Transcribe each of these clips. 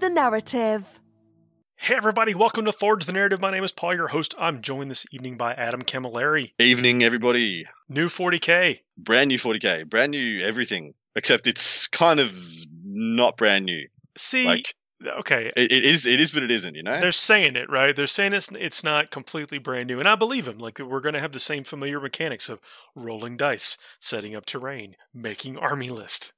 the Narrative. Hey everybody, welcome to Forge the Narrative. My name is Paul, your host. I'm joined this evening by Adam Camilleri. Evening, everybody. New 40K. Brand new 40K. Brand new everything. Except it's kind of not brand new. See, okay. It is, but it isn't, you know? They're saying it, right? They're saying it's not completely brand new. And I believe them. Like, we're going to have the same familiar mechanics of rolling dice, setting up terrain, making army list.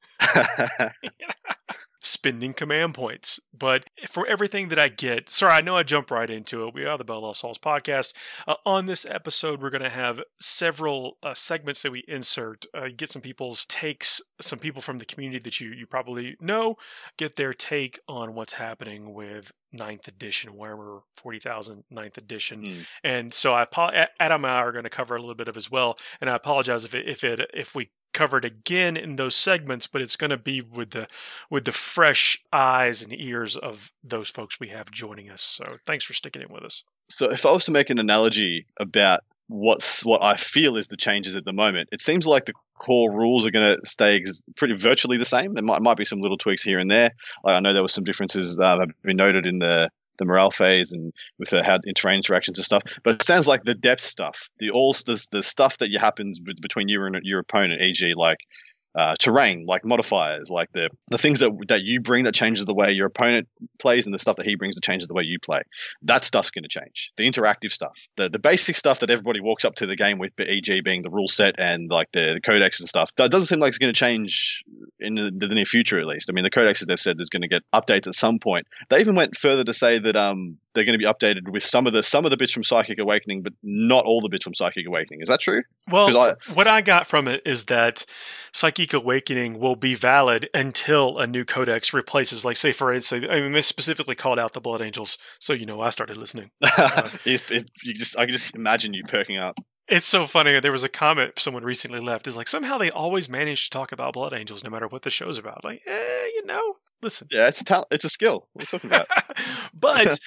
Spending command points. But for everything that I get, sorry, I know I jumped right into it. We are the Bell Lost Souls podcast. On this episode, we're going to have several segments that we insert, get some people's takes, some people from the community that you probably know, get their take on what's happening with 9th edition, Warhammer 40,000 9th edition. And so Adam and I are going to cover a little bit of as well. And I apologize if we covered again in those segments, but it's going to be with the fresh eyes and ears of those folks we have joining us. So thanks for sticking in with us. So if I was to make an analogy about what I feel is the changes at the moment, it seems like the core rules are going to stay pretty virtually the same. There might be some little tweaks here and there. I know there were some differences that have been noted in the morale phase and with how terrain interactions and stuff, but it sounds like the depth stuff, the stuff that happens between you and your opponent, e.g., like terrain, like modifiers, like the things that you bring that changes the way your opponent plays, and the stuff that he brings that changes the way you play. That stuff's going to change. The interactive stuff, the basic stuff that everybody walks up to the game with, e.g., being the rule set and like the codex and stuff, that doesn't seem like it's going to change in the near future, at least. I mean, the codex, as they've said, is going to get updates at some point. They even went further to say that they're going to be updated with some of the bits from Psychic Awakening, but not all the bits from Psychic Awakening. Is that true? Well, what I got from it is that Psychic Awakening will be valid until a new codex replaces, like, say, for instance, I mean, they specifically called out the Blood Angels, so I started listening. I can just imagine you perking up. It's so funny. There was a comment someone recently left. Is like, somehow they always manage to talk about Blood Angels no matter what the show's about. Like, listen. Yeah, it's a skill. What are we talking about? But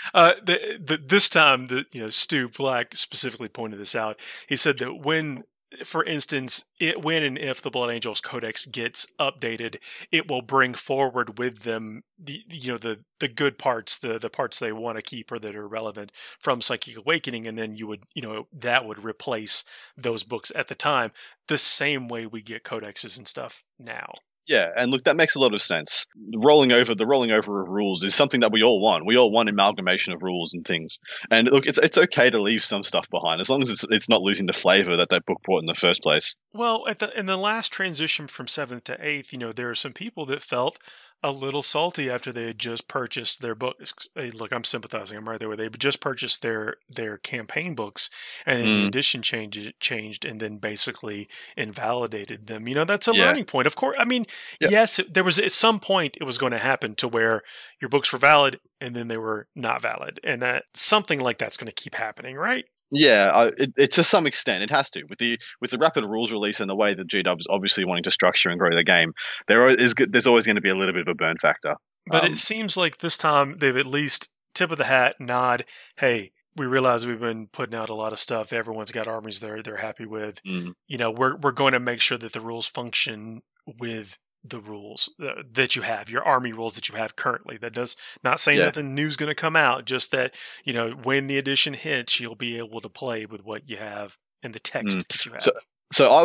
this time, Stu Black specifically pointed this out. He said that when, for instance, when and if the Blood Angels Codex gets updated, it will bring forward with them the good parts, the parts they want to keep or that are relevant from Psychic Awakening, and then that would replace those books at the time, the same way we get codexes and stuff now. Yeah, and look, that makes a lot of sense. The rolling over of rules is something that we all want. We all want amalgamation of rules and things. And look, it's okay to leave some stuff behind as long as it's not losing the flavor that book brought in the first place. Well, in the last transition from 7th to 8th, there are some people that felt a little salty after they had just purchased their books. Hey, look, I'm sympathizing. I'm right there where they just purchased their campaign books, and then the edition changed, and then basically invalidated them. That's a learning point. Of course, I mean, yes, there was at some point it was going to happen to where your books were valid, and then they were not valid, and something like that's going to keep happening, right? Yeah, it to some extent it has to. With the rapid rules release and the way that GW is obviously wanting to structure and grow the game, there's always going to be a little bit of a burn factor. But it seems like this time they've at least tip of the hat, nod. Hey, we realize we've been putting out a lot of stuff. Everyone's got armies they're happy with. We're going to make sure that the rules function with the rules that you have, your army rules that you have currently. That does not say nothing new's going to come out, just that, when the edition hits, you'll be able to play with what you have and the text that you have. So I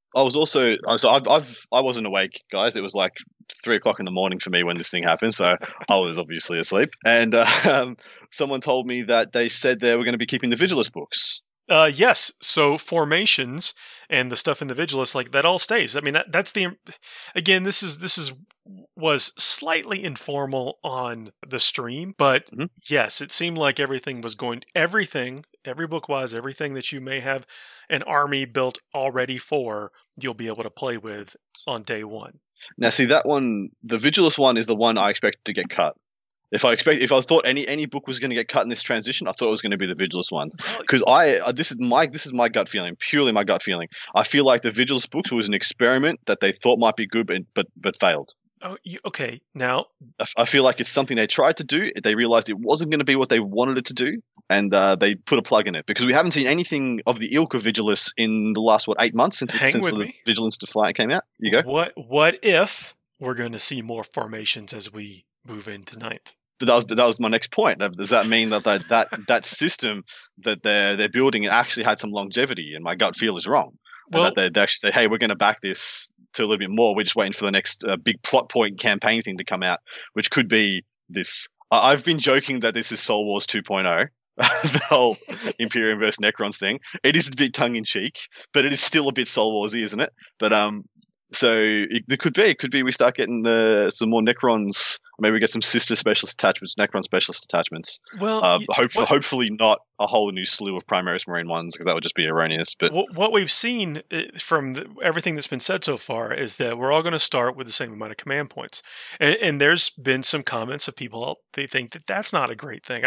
wasn't awake, guys. It was like 3:00 in the morning for me when this thing happened. So I was obviously asleep. And someone told me that they said they were going to be keeping the Vigilus books. Yes. So formations and the stuff in the Vigilus, like that all stays. I mean, that's again, this was slightly informal on the stream, but yes, it seemed like everything was every book wise, everything that you may have an army built already for, you'll be able to play with on day one. Now, see that one, the Vigilus one is the one I expected to get cut. If I thought any book was going to get cut in this transition, I thought it was going to be the Vigilus ones, because this is my gut feeling, purely my gut feeling. I feel like the Vigilus books was an experiment that they thought might be good, but failed. Oh, okay. Now, I feel like it's something they tried to do. They realized it wasn't going to be what they wanted it to do, and they put a plug in it, because we haven't seen anything of the ilk of Vigilus in the last 8 months since the Vigilance Defiant came out. You go. What if we're going to see more formations as we move into 9th? that was my next point. Does that mean that system that they're building actually had some longevity? And my gut feel is wrong, and Well, that they actually say, "Hey, we're going to back this to a little bit more. We're just waiting for the next big plot point campaign thing to come out, which could be this." I've been joking that this is Soul Wars 2.0. The whole Imperium versus Necrons thing. It is a bit tongue in cheek, but it is still a bit Soul Warsy, isn't it? But so it could be we start getting some more Necrons. Maybe we get some sister specialist attachments, Necron specialist attachments. well, Hopefully not a whole new slew of Primaris Marine ones, because that would just be erroneous. But what we've seen from everything that's been said so far is that we're all going to start with the same amount of command points, and there's been some comments of people they think that that's not a great thing.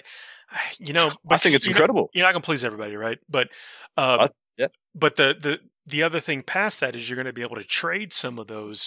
But I think it's incredible. You're not going to please everybody, right? But Yeah. But the other thing past that is you're going to be able to trade some of those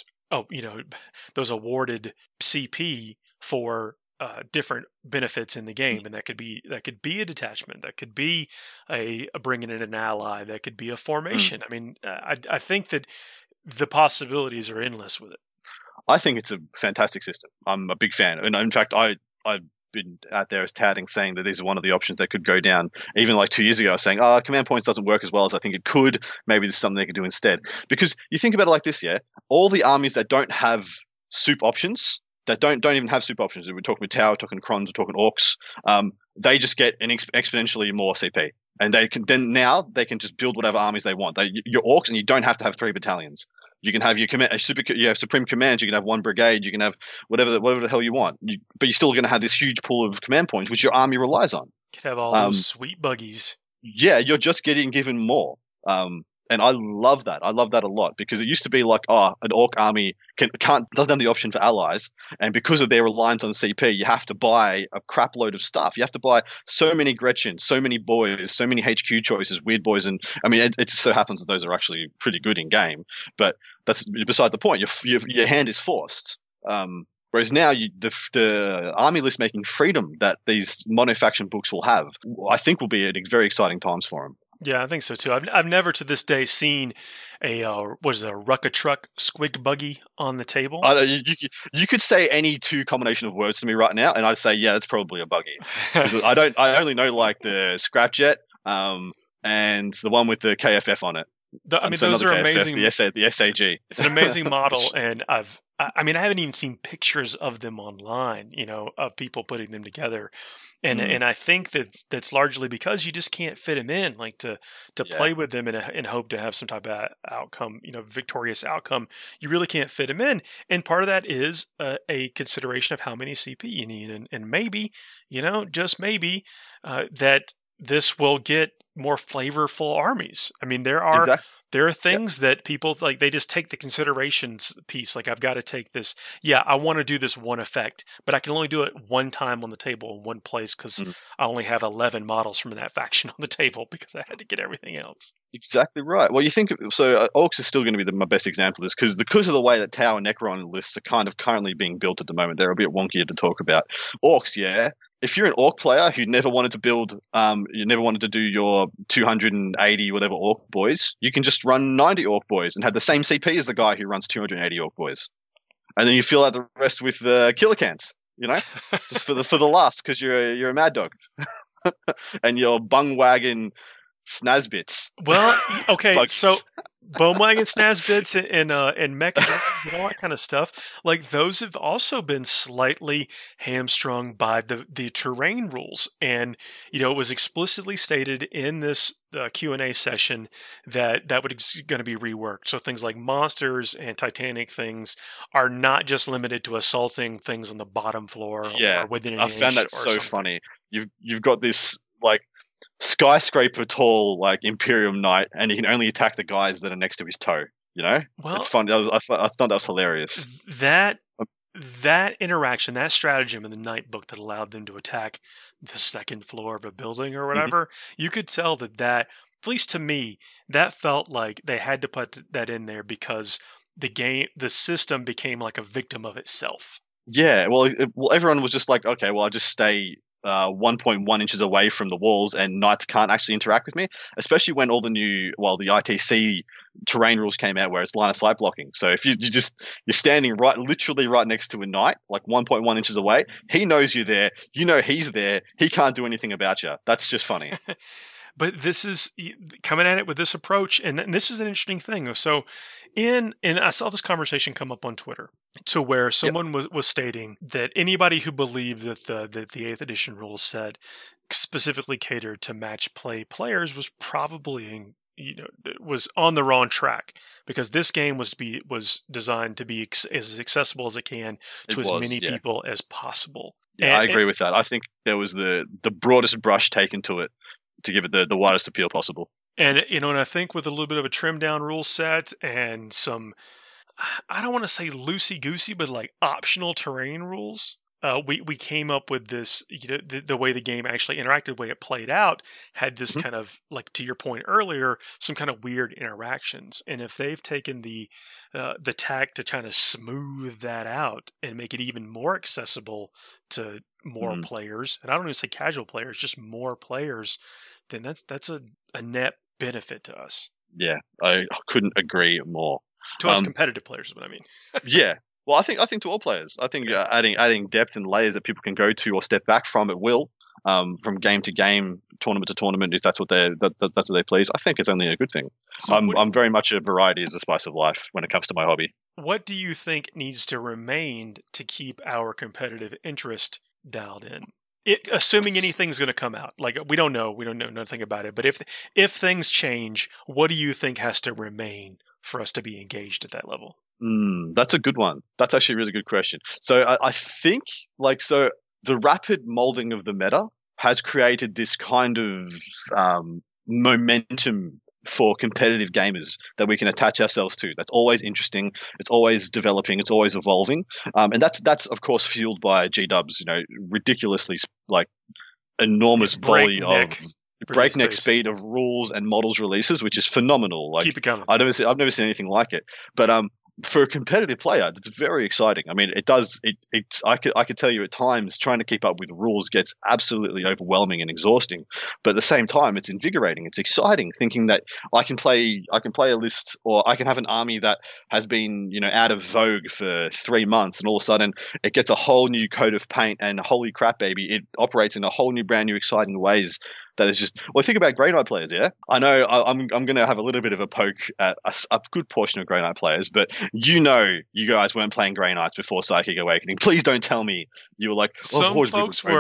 those awarded CP for different benefits in the game, and that could be a detachment, that could be a bringing in an ally, that could be a formation. I mean, I think that the possibilities are endless with it. I think it's a fantastic system. I'm a big fan, and in fact, I've been out there as touting, saying that these are one of the options that could go down. Even like 2 years ago, I was saying, command points doesn't work as well as I think it could. Maybe there's something they could do instead. Because you think about it like this, yeah, all the armies that don't have soup options, that don't even have soup options. We're talking Tau, we're talking Crons, we're talking Orcs. They just get an exponentially more CP, and they can just build whatever armies they want. You're Orcs, and you don't have to have 3 battalions. You can have your you have supreme commands. You can have 1 brigade. You can have whatever the hell you want. But you're still going to have this huge pool of command points, which your army relies on. You could have all those sweet buggies. Yeah, you're just getting given more. And I love that. I love that a lot, because it used to be like, an Orc army doesn't have the option for allies, and because of their reliance on CP, you have to buy a crap load of stuff. You have to buy so many Gretchen, so many boys, so many HQ choices, weird boys, and I mean, it just so happens that those are actually pretty good in game. But that's beside the point. Your hand is forced. Whereas now, the army list making freedom that these monofaction books will have, I think, will be at very exciting times for them. Yeah, I think so too. I've never to this day seen a Rucka Truck squig buggy on the table. You could say any 2 combination of words to me right now, and I'd say, yeah, it's probably a buggy. I only know like the Scrapjet, and the one with the KFF on it. Those are KFF, amazing. The SAG. It's an amazing model, and I haven't even seen pictures of them online, of people putting them together. And I think that's largely because you just can't fit them in, like to play with them and hope to have some type of outcome, victorious outcome. You really can't fit them in. And part of that is a consideration of how many CP you need. And maybe, just maybe, that this will get more flavorful armies. I mean, there are things that people like, they just take the considerations piece. Like, I've got to take this. Yeah, I want to do this one effect, but I can only do it one time on the table in one place because I only have 11 models from that faction on the table because I had to get everything else. Exactly right. Well, you think so. Orcs is still going to be my best example of this because of the way that Tau and Necron lists are kind of currently being built at the moment. They're a bit wonkier to talk about. Orcs, yeah. If you're an Orc player who never wanted to build, you never wanted to do your 280 whatever Orc boys, you can just run 90 Orc boys and have the same CP as the guy who runs 280 Orc boys, and then you fill out the rest with killer cans, just for the last, because you're a mad dog, and your bung wagon snazbits. Well, okay, so Bowmwagon Snazbits and Mech and all that kind of stuff, like those have also been slightly hamstrung by the terrain rules. And, it was explicitly stated in this Q&A session that was going to be reworked. So things like monsters and Titanic things are not just limited to assaulting things on the bottom floor or within an inch. I found that so funny. You've got this, like, skyscraper tall, like, Imperium Knight, and he can only attack the guys that are next to his toe. Well, it's fun. I thought that was hilarious. That interaction, that stratagem in the Knight book that allowed them to attack the second floor of a building or whatever, you could tell that, at least to me, that felt like they had to put that in there because the system became like a victim of itself. Yeah, well, everyone was just like, okay, well, I'll just stay 1.1 inches away from the walls, and knights can't actually interact with me, especially when all the the ITC terrain rules came out where it's line of sight blocking. So if you're standing literally right next to a knight, like 1.1 inches away, he knows you're there, you know he's there, he can't do anything about you. That's just funny. But this is coming at it with this approach, and this is an interesting thing. So, and I saw this conversation come up on Twitter, to where someone was stating that anybody who believed that the 8th edition rules set specifically catered to match play players was probably was on the wrong track, because this game was designed to be as accessible as it can to as many people as possible. Yeah, I agree with that. I think there was the broadest brush taken to it, to give it the widest appeal possible. And, and I think with a little bit of a trimmed down rule set and some, I don't want to say loosey-goosey, but like optional terrain rules, we came up with this, the way the game actually interacted, the way it played out, had this kind of, like to your point earlier, some kind of weird interactions. And if they've taken the tack to kind of smooth that out and make it even more accessible to more players, and I don't even say casual players, just more players, then that's a net benefit to us. Yeah, I couldn't agree more. To us competitive players is what I mean. Yeah. Well, I think to all players. I think adding depth and layers that people can go to or step back from at will, from game to game, tournament to tournament, if that's what that's what they please. I think it's only a good thing. So I'm very much a variety is the spice of life when it comes to my hobby. What do you think needs to remain to keep our competitive interest dialed in? Assuming anything's going to come out, like we don't know nothing about it. But if things change, what do you think has to remain for us to be engaged at that level? That's a good one. That's actually a really good question. So I think the rapid molding of the meta has created this kind of momentum for competitive gamers that we can attach ourselves to. That's always interesting. It's always developing. It's always evolving. And that's of course fueled by G-Dub's, ridiculously like enormous volley of breakneck speed of rules and models releases, which is phenomenal. Like, keep it coming. I've never seen anything like it. But for a competitive player, it's very exciting. I mean, I could tell you at times trying to keep up with rules gets absolutely overwhelming and exhausting. But at the same time, it's invigorating. It's exciting thinking that I can play a list, or I can have an army that has been, out of vogue for 3 months, and all of a sudden it gets a whole new coat of paint, and holy crap, baby, it operates in a whole new, brand new, exciting ways. That is just, well, think about Grey Knight players, yeah? I know I'm going to have a little bit of a poke at a good portion of Grey Knight players, but you guys weren't playing Grey Knights before Psychic Awakening. Please don't tell me you were like, some folks were.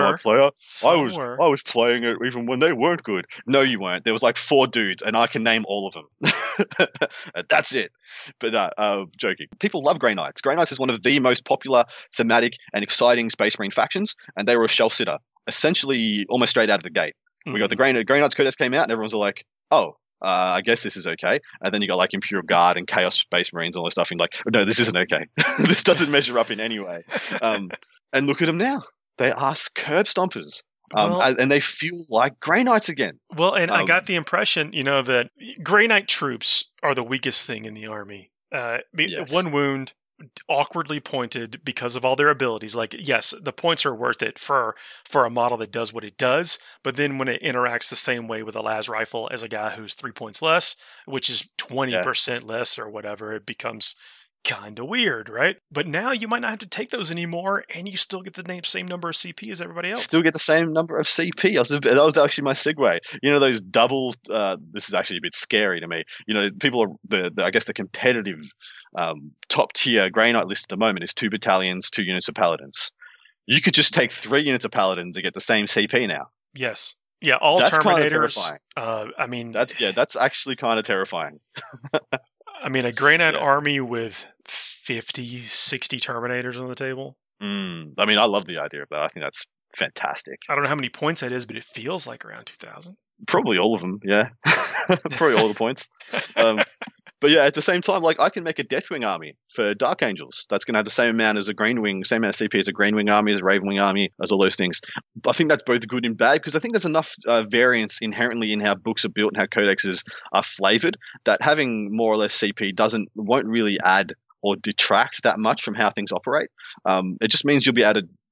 I was playing it even when they weren't good. No, you weren't. There was like 4 dudes, and I can name all of them. That's it. But joking. People love Grey Knights. Grey Knights is one of the most popular, thematic, and exciting Space Marine factions, and they were a shelf sitter, essentially almost straight out of the gate. We got the Grey Knights Codex came out, and everyone's like, oh, I guess this is okay. And then you got like Imperial Guard and Chaos Space Marines and all this stuff, and like, no, this isn't okay. This doesn't measure up in any way. And look at them now. They are curb stompers. And they feel like Grey Knights again. Well, and I got the impression, that Grey Knight troops are the weakest thing in the army. Yes. 1 wound, awkwardly pointed because of all their abilities. Like, yes, the points are worth it for a model that does what it does, but then when it interacts the same way with a las rifle as a guy who's 3 points less, which is 20% less or whatever, it becomes kind of weird, right? But now you might not have to take those anymore, and you still get the same number of CP as everybody else. Still get the same number of CP. That was actually my segue. Those double. This is actually a bit scary to me. People are I guess the competitive top tier Grey Knight list at the moment is 2 battalions, 2 units of paladins. You could just take 3 units of paladins and get the same CP now. Yes. Yeah, all that's Terminators. I mean, that's actually kind of terrifying. I mean, a Grey Knight army with 50, 60 Terminators on the table. I mean, I love the idea of that. I think that's fantastic. I don't know how many points that is, but it feels like around 2,000. Probably all of them, yeah. Probably all the points. But yeah, at the same time, like I can make a Deathwing army for Dark Angels. That's going to have the same amount as a Greenwing, same amount of CP as a Greenwing army, as a Ravenwing army, as all those things. I think that's both good and bad because I think there's enough variance inherently in how books are built and how codexes are flavored that having more or less CP won't really add or detract that much from how things operate. It just means you'll be able to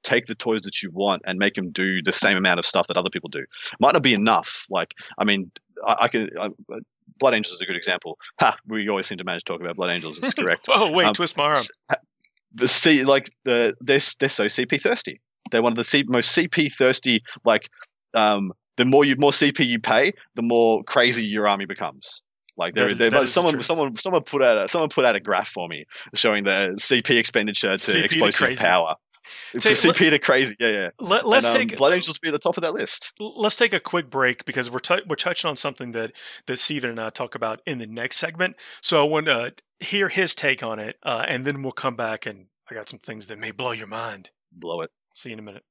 take the toys that you want and make them do the same amount of stuff that other people do. Might not be enough. Like, I mean, Blood Angels is a good example. We always seem to manage to talk about Blood Angels. It's correct. Oh wait, twist my arm. But see, like they're so CP thirsty. They're one of the most CP thirsty. Like, the more CP you pay, the more crazy your army becomes. Like someone put out a graph for me showing the CP expenditure to explosive power. CP to crazy, yeah. Let's take Blood Angels be at the top of that list. Let's take a quick break because we're touching on something that Steven and I talk about in the next segment. So I want to hear his take on it, and then we'll come back and I got some things that may blow your mind. Blow it. See you in a minute.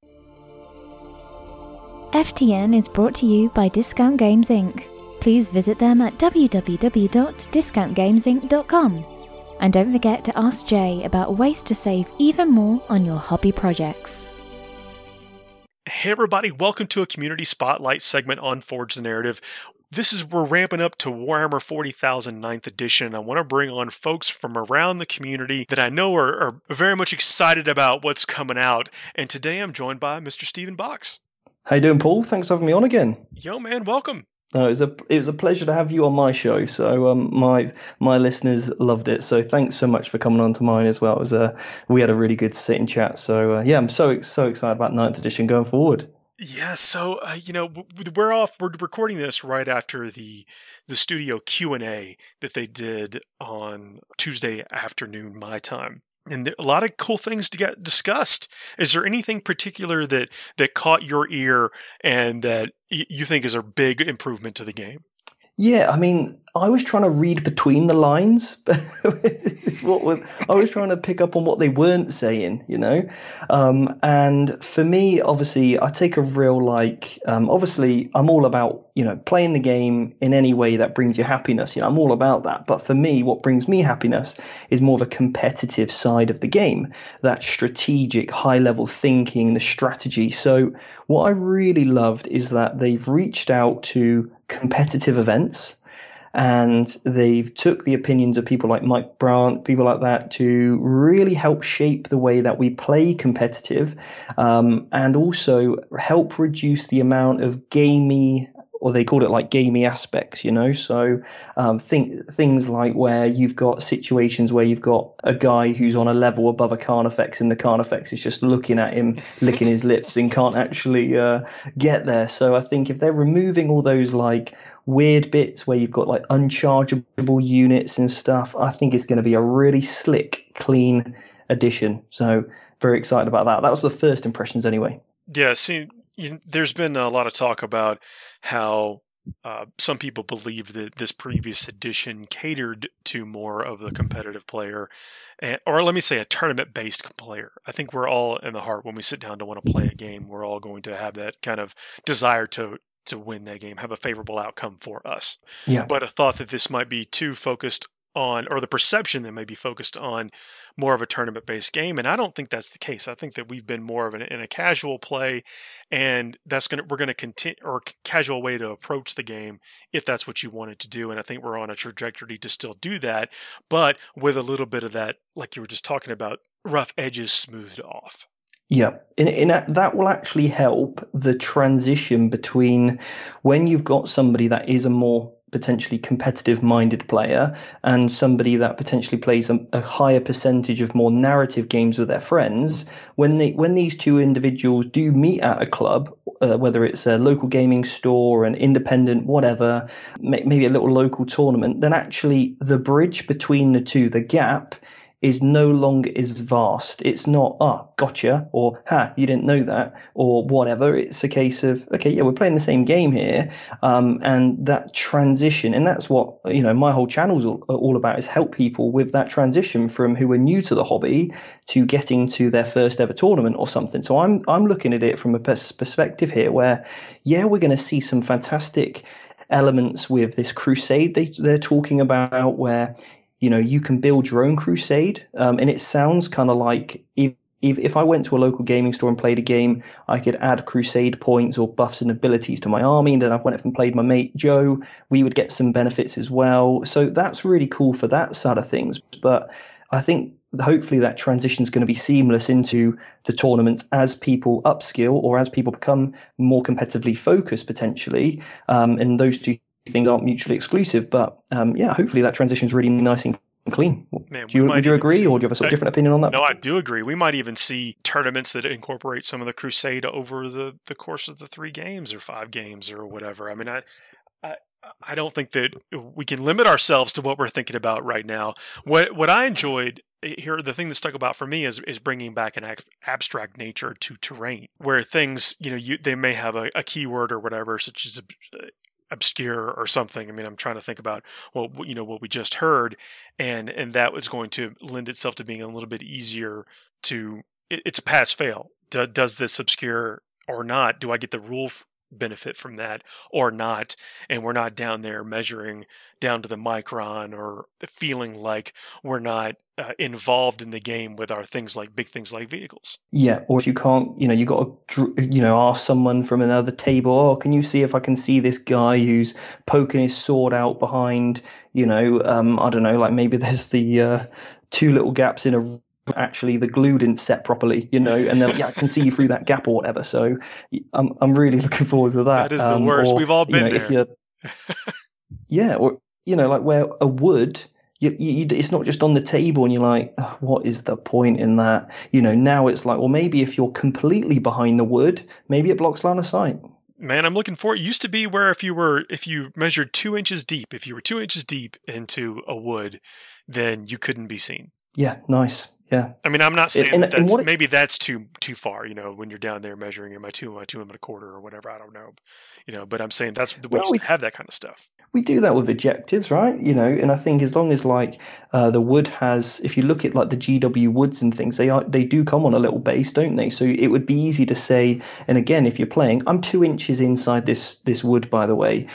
FTN is brought to you by Discount Games Inc. Please visit them at www.discountgamesinc.com. And don't forget to ask Jay about ways to save even more on your hobby projects. Hey everybody, welcome to a community spotlight segment on Forge the Narrative. We're ramping up to Warhammer 40,000 9th edition. I want to bring on folks from around the community that I know are very much excited about what's coming out. And today I'm joined by Mr. Stephen Box. How you doing, Paul? Thanks for having me on again. Yo, man, welcome. No, it was a pleasure to have you on my show. So my listeners loved it. So thanks so much for coming on to mine as well. It was we had a really good sit and chat. So I'm so excited about 9th edition going forward. Yeah, so we're recording this right after the studio Q&A that they did on Tuesday afternoon my time. And a lot of cool things to get discussed. Is there anything particular that caught your ear and that you think is a big improvement to the game? Yeah, I mean, I was trying to read between the lines. I was trying to pick up on what they weren't saying, And for me, obviously, I take a real obviously, I'm all about, playing the game in any way that brings you happiness. I'm all about that. But for me, what brings me happiness is more of a competitive side of the game, that strategic, high-level thinking, the strategy. So what I really loved is that they've reached out to competitive events and they've took the opinions of people like Mike Brandt, people like that, to really help shape the way that we play competitive, and also help reduce the amount of gamey, or they called it like gamey aspects, So things like where you've got situations where you've got a guy who's on a level above a Carnifex and the Carnifex is just looking at him, licking his lips and can't actually get there. So I think if they're removing all those weird bits where you've got unchargeable units and stuff, I think it's going to be a really slick, clean addition. So very excited about that. That was the first impressions anyway. Yeah, see, there's been a lot of talk about how some people believe that this previous edition catered to more of the competitive player, or let me say a tournament-based player. I think we're all in the heart when we sit down to want to play a game, we're all going to have that kind of desire to win that game, have a favorable outcome for us. Yeah. But I thought that this might be too focused on, or the perception that may be focused on more of a tournament-based game, and I don't think that's the case. I think that we've been more of in a casual play, and we're going to continue, or casual way to approach the game if that's what you wanted to do. And I think we're on a trajectory to still do that, but with a little bit of that, like you were just talking about, rough edges smoothed off. Yeah, that will actually help the transition between when you've got somebody that is a more potentially competitive-minded player and somebody that potentially plays a higher percentage of more narrative games with their friends. When these two individuals do meet at a club, whether it's a local gaming store, an independent, whatever, maybe a little local tournament, then actually the bridge between the two, the gap, is no longer as vast. It's not, gotcha, or you didn't know that, or whatever. It's a case of, okay, yeah, we're playing the same game here, and that transition, and that's what my whole channel's all about, is help people with that transition from who are new to the hobby to getting to their first ever tournament or something. So I'm looking at it from a perspective here where, yeah, we're going to see some fantastic elements with this crusade they're talking about, where you can build your own crusade, and it sounds kind of like if I went to a local gaming store and played a game, I could add crusade points or buffs and abilities to my army, and then I went up and played my mate Joe, we would get some benefits as well. So that's really cool for that side of things. But I think hopefully that transition is going to be seamless into the tournaments as people upskill or as people become more competitively focused potentially. And those two things aren't mutually exclusive. But hopefully that transition is really nice and clean. Man, would you agree, or do you have a sort of different opinion on that? No, I do agree. We might even see tournaments that incorporate some of the Crusade over the course of the 3 games or 5 games or whatever. I mean, I don't think that we can limit ourselves to what we're thinking about right now. What I enjoyed here, the thing that stuck about for me is bringing back an abstract nature to terrain, where things, they may have a keyword or whatever, such as obscure or something. I mean, I'm trying to think about what we just heard, and that was going to lend itself to being a little bit easier to. It's a pass fail. Does this obscure or not? Do I get the rule benefit from that or not? And we're not down there measuring down to the micron or feeling like we're not involved in the game with our big things like vehicles. Yeah, or if you can't, you got to, ask someone from another table, oh, can you see if I can see this guy who's poking his sword out behind, I don't know, like maybe there's the 2 little gaps in a actually the glue didn't set properly, and then I can see you through that gap or whatever. So I'm really looking forward to that. That is the worst. We've all been there. Or like where a wood, it's not just on the table and you're like, oh, what is the point in that? Now it's like, well, maybe if you're completely behind the wood, maybe it blocks line of sight. Man, I'm looking for it. Used to be where if you measured 2 inches deep, if you were 2 inches deep into a wood, then you couldn't be seen. Yeah, nice. Yeah. I mean, I'm not saying maybe that's too far, when you're down there measuring my 2 and a quarter or whatever, I don't know. But I'm saying that's the way we have that kind of stuff. We do that with objectives, right? And I think as long as like the wood has, if you look at like the GW woods and things, they do come on a little base, don't they? So it would be easy to say, and again, if you're playing, I'm 2 inches inside this wood, by the way.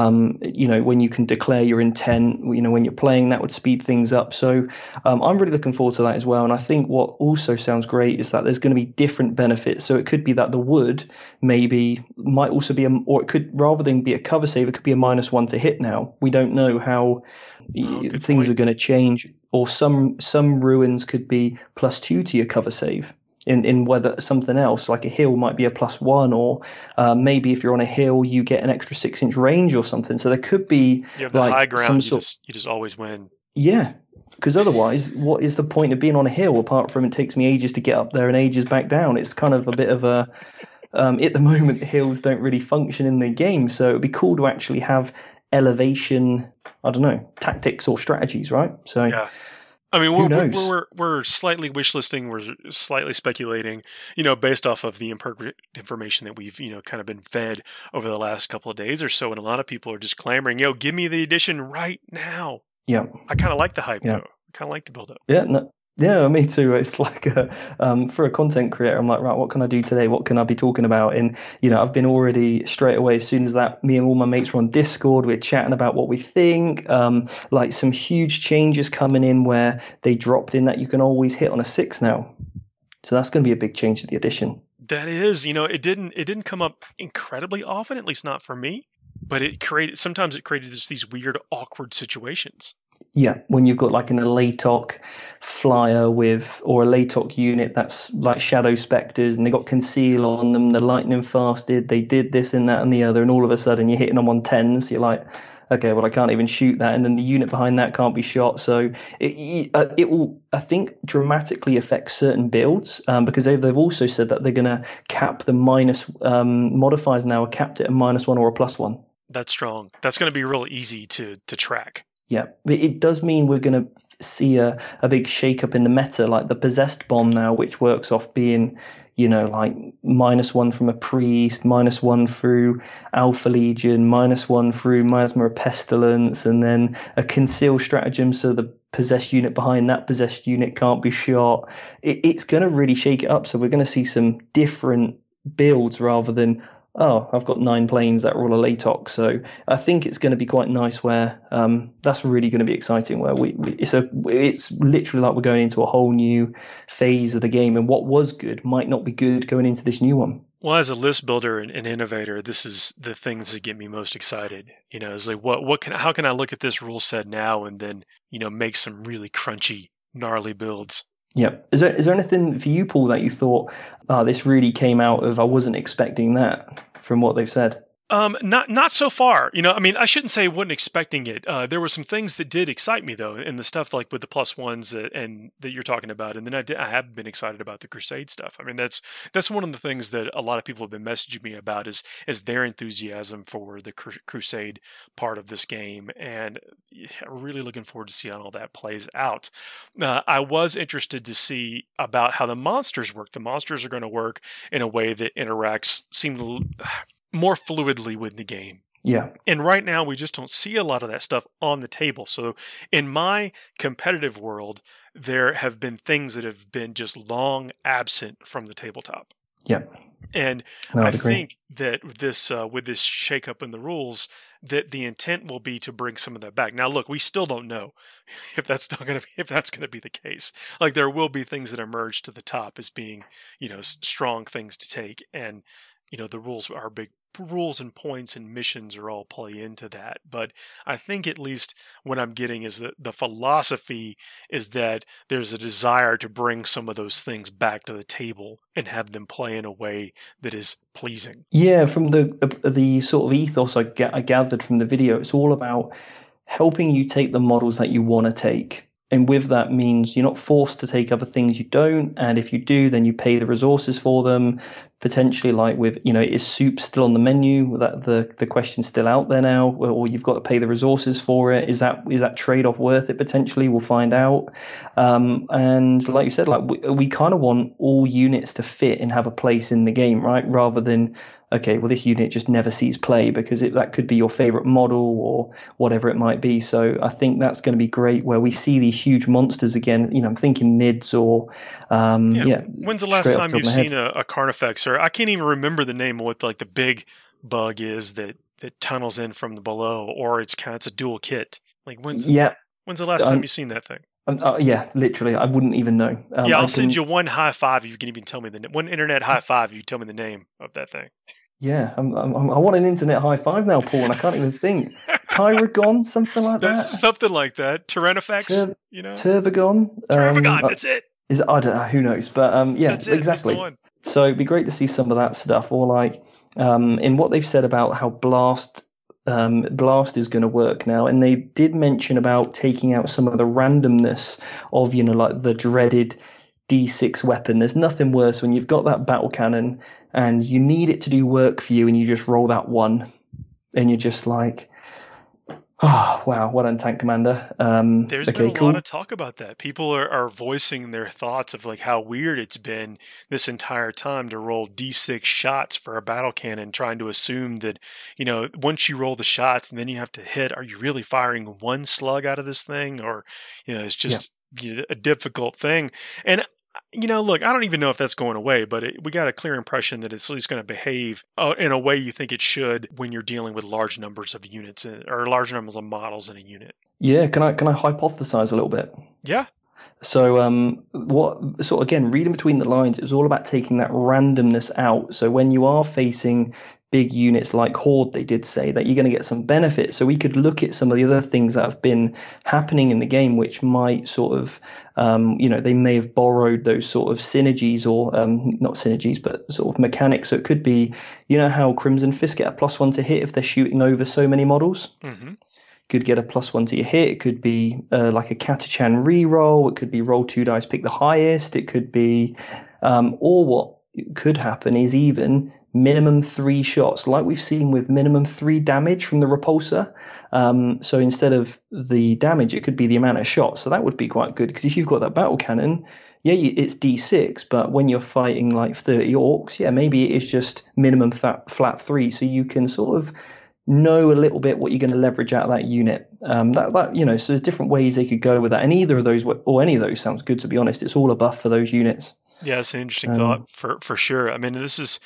When you can declare your intent, when you're playing, that would speed things up. So I'm really looking forward to that as well. And I think what also sounds great is that there's going to be different benefits. So it could be that the wood might also be or it could, rather than be a cover save, it could be a -1 to hit. Now we don't know how things are going to change, or some ruins could be +2 to your cover save in whether something else like a hill might be a +1, or maybe if you're on a hill you get an extra 6-inch range or something. So there could be like high ground, you just always win. Yeah, because otherwise what is the point of being on a hill apart from it takes me ages to get up there and ages back down? It's kind of a bit of a at the moment hills don't really function in the game, so it'd be cool to actually have elevation, I don't know, tactics or strategies, right? So yeah. I mean, we're slightly wishlisting, we're slightly speculating, based off of the imperfect information that we've, kind of been fed over the last couple of days or so, and a lot of people are just clamoring, give me the edition right now. Yeah. I kind of like the hype, though. I kind of like the build-up. Yeah, me too. It's like for a content creator, I'm like, right, what can I do today? What can I be talking about? And, I've been already straight away, as soon as that, me and all my mates were on Discord, we're chatting about what we think, like some huge changes coming in where they dropped in that you can always hit on a 6 now. So that's going to be a big change to the edition. That is, it didn't come up incredibly often, at least not for me, but sometimes it created just these weird, awkward situations. Yeah, when you've got like an Elatok flyer or a Elatok unit that's like Shadow Spectres and they got conceal on them, the lightning fasted, they did this and that and the other, and all of a sudden you're hitting them on 10s, you're like, okay, well I can't even shoot that, and then the unit behind that can't be shot. So it will, I think, dramatically affect certain builds, because they've also said that they're going to cap the minus modifiers now, are capped at a -1 or a +1. That's strong. That's going to be real easy to track. Yeah, but it does mean we're going to see a big shake-up in the meta, like the Possessed Bomb now, which works off being, like -1 from a Priest, -1 through Alpha Legion, -1 through Miasma of Pestilence, and then a Conceal Stratagem, so the possessed unit behind that possessed unit can't be shot. It's going to really shake it up, so we're going to see some different builds rather than, oh, I've got 9 planes that are all a Elatok. So I think it's going to be quite nice where that's really going to be exciting, where it's literally like we're going into a whole new phase of the game, and what was good might not be good going into this new one. Well, as a list builder and innovator, this is the things that get me most excited. It's like how can I look at this rule set now and then, make some really crunchy, gnarly builds? Yep. Is there anything for you, Paul, that you thought, this really came out of, I wasn't expecting that from what they've said? Not so far. I mean, I shouldn't say I wasn't expecting it. There were some things that did excite me though, and the stuff like with the +1s and that you're talking about, and then I have been excited about the Crusade stuff. I mean, that's one of the things that a lot of people have been messaging me about is their enthusiasm for the Crusade part of this game, and really looking forward to see how all that plays out. I was interested to see about how the monsters work. The monsters are going to work in a way that interacts more fluidly with the game. Yeah. And right now, we just don't see a lot of that stuff on the table. So in my competitive world, there have been things that have been just long absent from the tabletop. Yeah. And I think that this with this shakeup in the rules, that the intent will be to bring some of that back. Now, look, we still don't know if that's going to be the case. Like, there will be things that emerge to the top as being, strong things to take, and the rules are big. Rules and points and missions are all play into that. But I think at least what I'm getting is that the philosophy is that there's a desire to bring some of those things back to the table and have them play in a way that is pleasing. Yeah, from the sort of ethos I gathered from the video, it's all about helping you take the models that you want to take. And with that means you're not forced to take other things you don't. And if you do, then you pay the resources for them. Potentially, like with, is soup still on the menu? That the question's still out there now, or you've got to pay the resources for it. Is that trade-off worth it? Potentially, we'll find out. And like you said, like we kind of want all units to fit and have a place in the game, right? Rather than, okay, well, this unit just never sees play because that could be your favorite model or whatever it might be. So I think that's going to be great where we see these huge monsters again. I'm thinking NIDS or When's the last time you've seen a Carnifex? Or I can't even remember the name of what like the big bug is that tunnels in from the below, or it's a dual kit. Like when's the last time you've seen that thing? Yeah, literally, I wouldn't even know. I'll send you one high five if you can even tell me one internet high five if you tell me the name of that thing. Yeah, I want an internet high five now, Paul, and I can't even think. Tyragon, something like that. Something like that. Tyrannofex, Turvagon. Turvagon, that's it. I don't know, who knows, but yeah, that's it, exactly. So it'd be great to see some of that stuff, or like in what they've said about how Blast is going to work now, and they did mention about taking out some of the randomness of like the dreaded D6 weapon. There's nothing worse when you've got that battle cannon and you need it to do work for you, and you just roll that one, and you're just like, oh, wow, well done, Tank Commander. There's been a lot of talk about that. People are voicing their thoughts of like how weird it's been this entire time to roll D6 shots for a battle cannon, trying to assume that, once you roll the shots and then you have to hit, are you really firing one slug out of this thing? Or, it's just a difficult thing. And look, I don't even know if that's going away, but we got a clear impression that it's at least going to behave in a way you think it should when you're dealing with large numbers of units or large numbers of models in a unit. Yeah, can I hypothesize a little bit? Yeah. So again, reading between the lines, it was all about taking that randomness out. So when you are facing big units like Horde, they did say that you're going to get some benefit. So we could look at some of the other things that have been happening in the game, which might sort of, they may have borrowed those sort of synergies or not synergies, but sort of mechanics. So it could be, how Crimson Fist get a +1 to hit if they're shooting over so many models. Mm-hmm. Could get a +1 to your hit. It could be like a Catachan reroll. It could be roll 2 dice, pick the highest. It could be, or what could happen is even minimum 3 shots, like we've seen with minimum 3 damage from the repulsor. So instead of the damage, it could be the amount of shots. So that would be quite good, because if you've got that battle cannon, it's D6, but when you're fighting like 30 orcs, maybe it is just minimum flat 3. So you can sort of know a little bit what you're going to leverage out of that unit. So there's different ways they could go with that. And either of those or any of those sounds good, to be honest. It's all a buff for those units. Yeah, it's an interesting thought for sure. I mean, this is,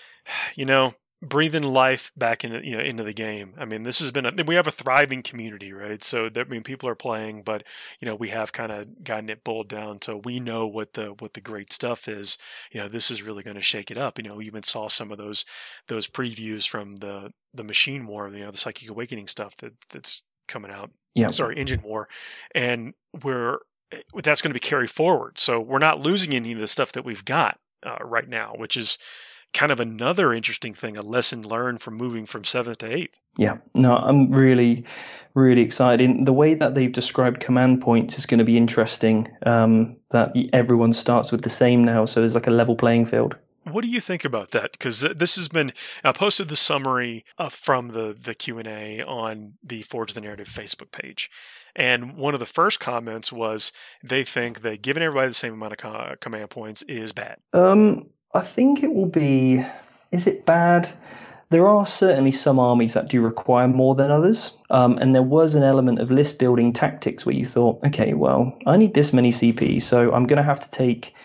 breathing life back into the game. I mean, this has been we have a thriving community, right? So people are playing, but we have kind of gotten it boiled down to we know what the great stuff is. This is really going to shake it up. We even saw some of those previews from the Machine War, the Psychic Awakening stuff that's coming out. Yeah. Sorry, Engine War, and we're that's going to be carried forward. So we're not losing any of the stuff that we've got right now, which is kind of another interesting thing, a lesson learned from moving from 7th to 8th. Yeah, no, I'm really, really excited. The way that they've described command points is going to be interesting, that everyone starts with the same now, so there's like a level playing field. What do you think about that? Because this has been, I posted the summary from the Q&A on the Forge the Narrative Facebook page. And one of the first comments was they think that giving everybody the same amount of command points is bad. I think it will be, is it bad? There are certainly some armies that do require more than others. And there was an element of list building tactics where you thought, okay, well, I need this many CP, so I'm going to have to take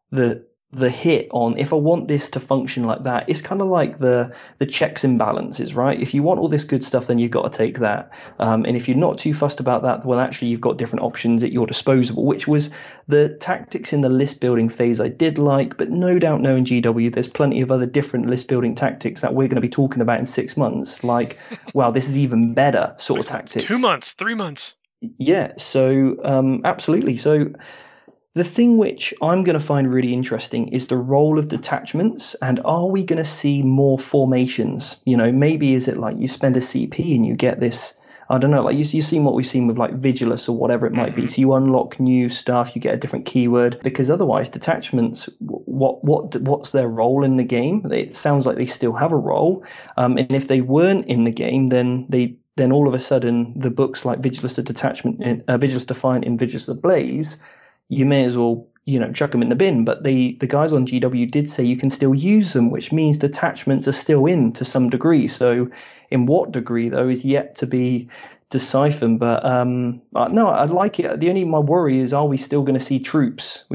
the hit on, if I want this to function like that. It's kind of like the checks and balances, right? If you want all this good stuff, then you've got to take that. And if you're not too fussed about that, well, actually, you've got different options at your disposal, which was the tactics in the list building phase I did like, but no doubt knowing GW, there's plenty of other different list building tactics that we're going to be talking about in 6 months. Like, wow, this is even better sort of tactics. 2 months, 3 months. Yeah, so absolutely. So the thing which I'm going to find really interesting is the role of detachments, and are we going to see more formations? You know, maybe is it like you spend a CP and you get this, I don't know, like you've seen what we've seen with like Vigilus or whatever it might be. So you unlock new stuff, you get a different keyword, because otherwise detachments, what's their role in the game? It sounds like they still have a role. And if they weren't in the game, then all of a sudden the books like Vigilus the Detachment, Vigilus Defiant and Vigilus the Blaze, you may as well, chuck them in the bin. But the guys on GW did say you can still use them, which means detachments are still in to some degree. So in what degree, though, is yet to be deciphered. But no, I like it. My worry is, are we still going to see troops?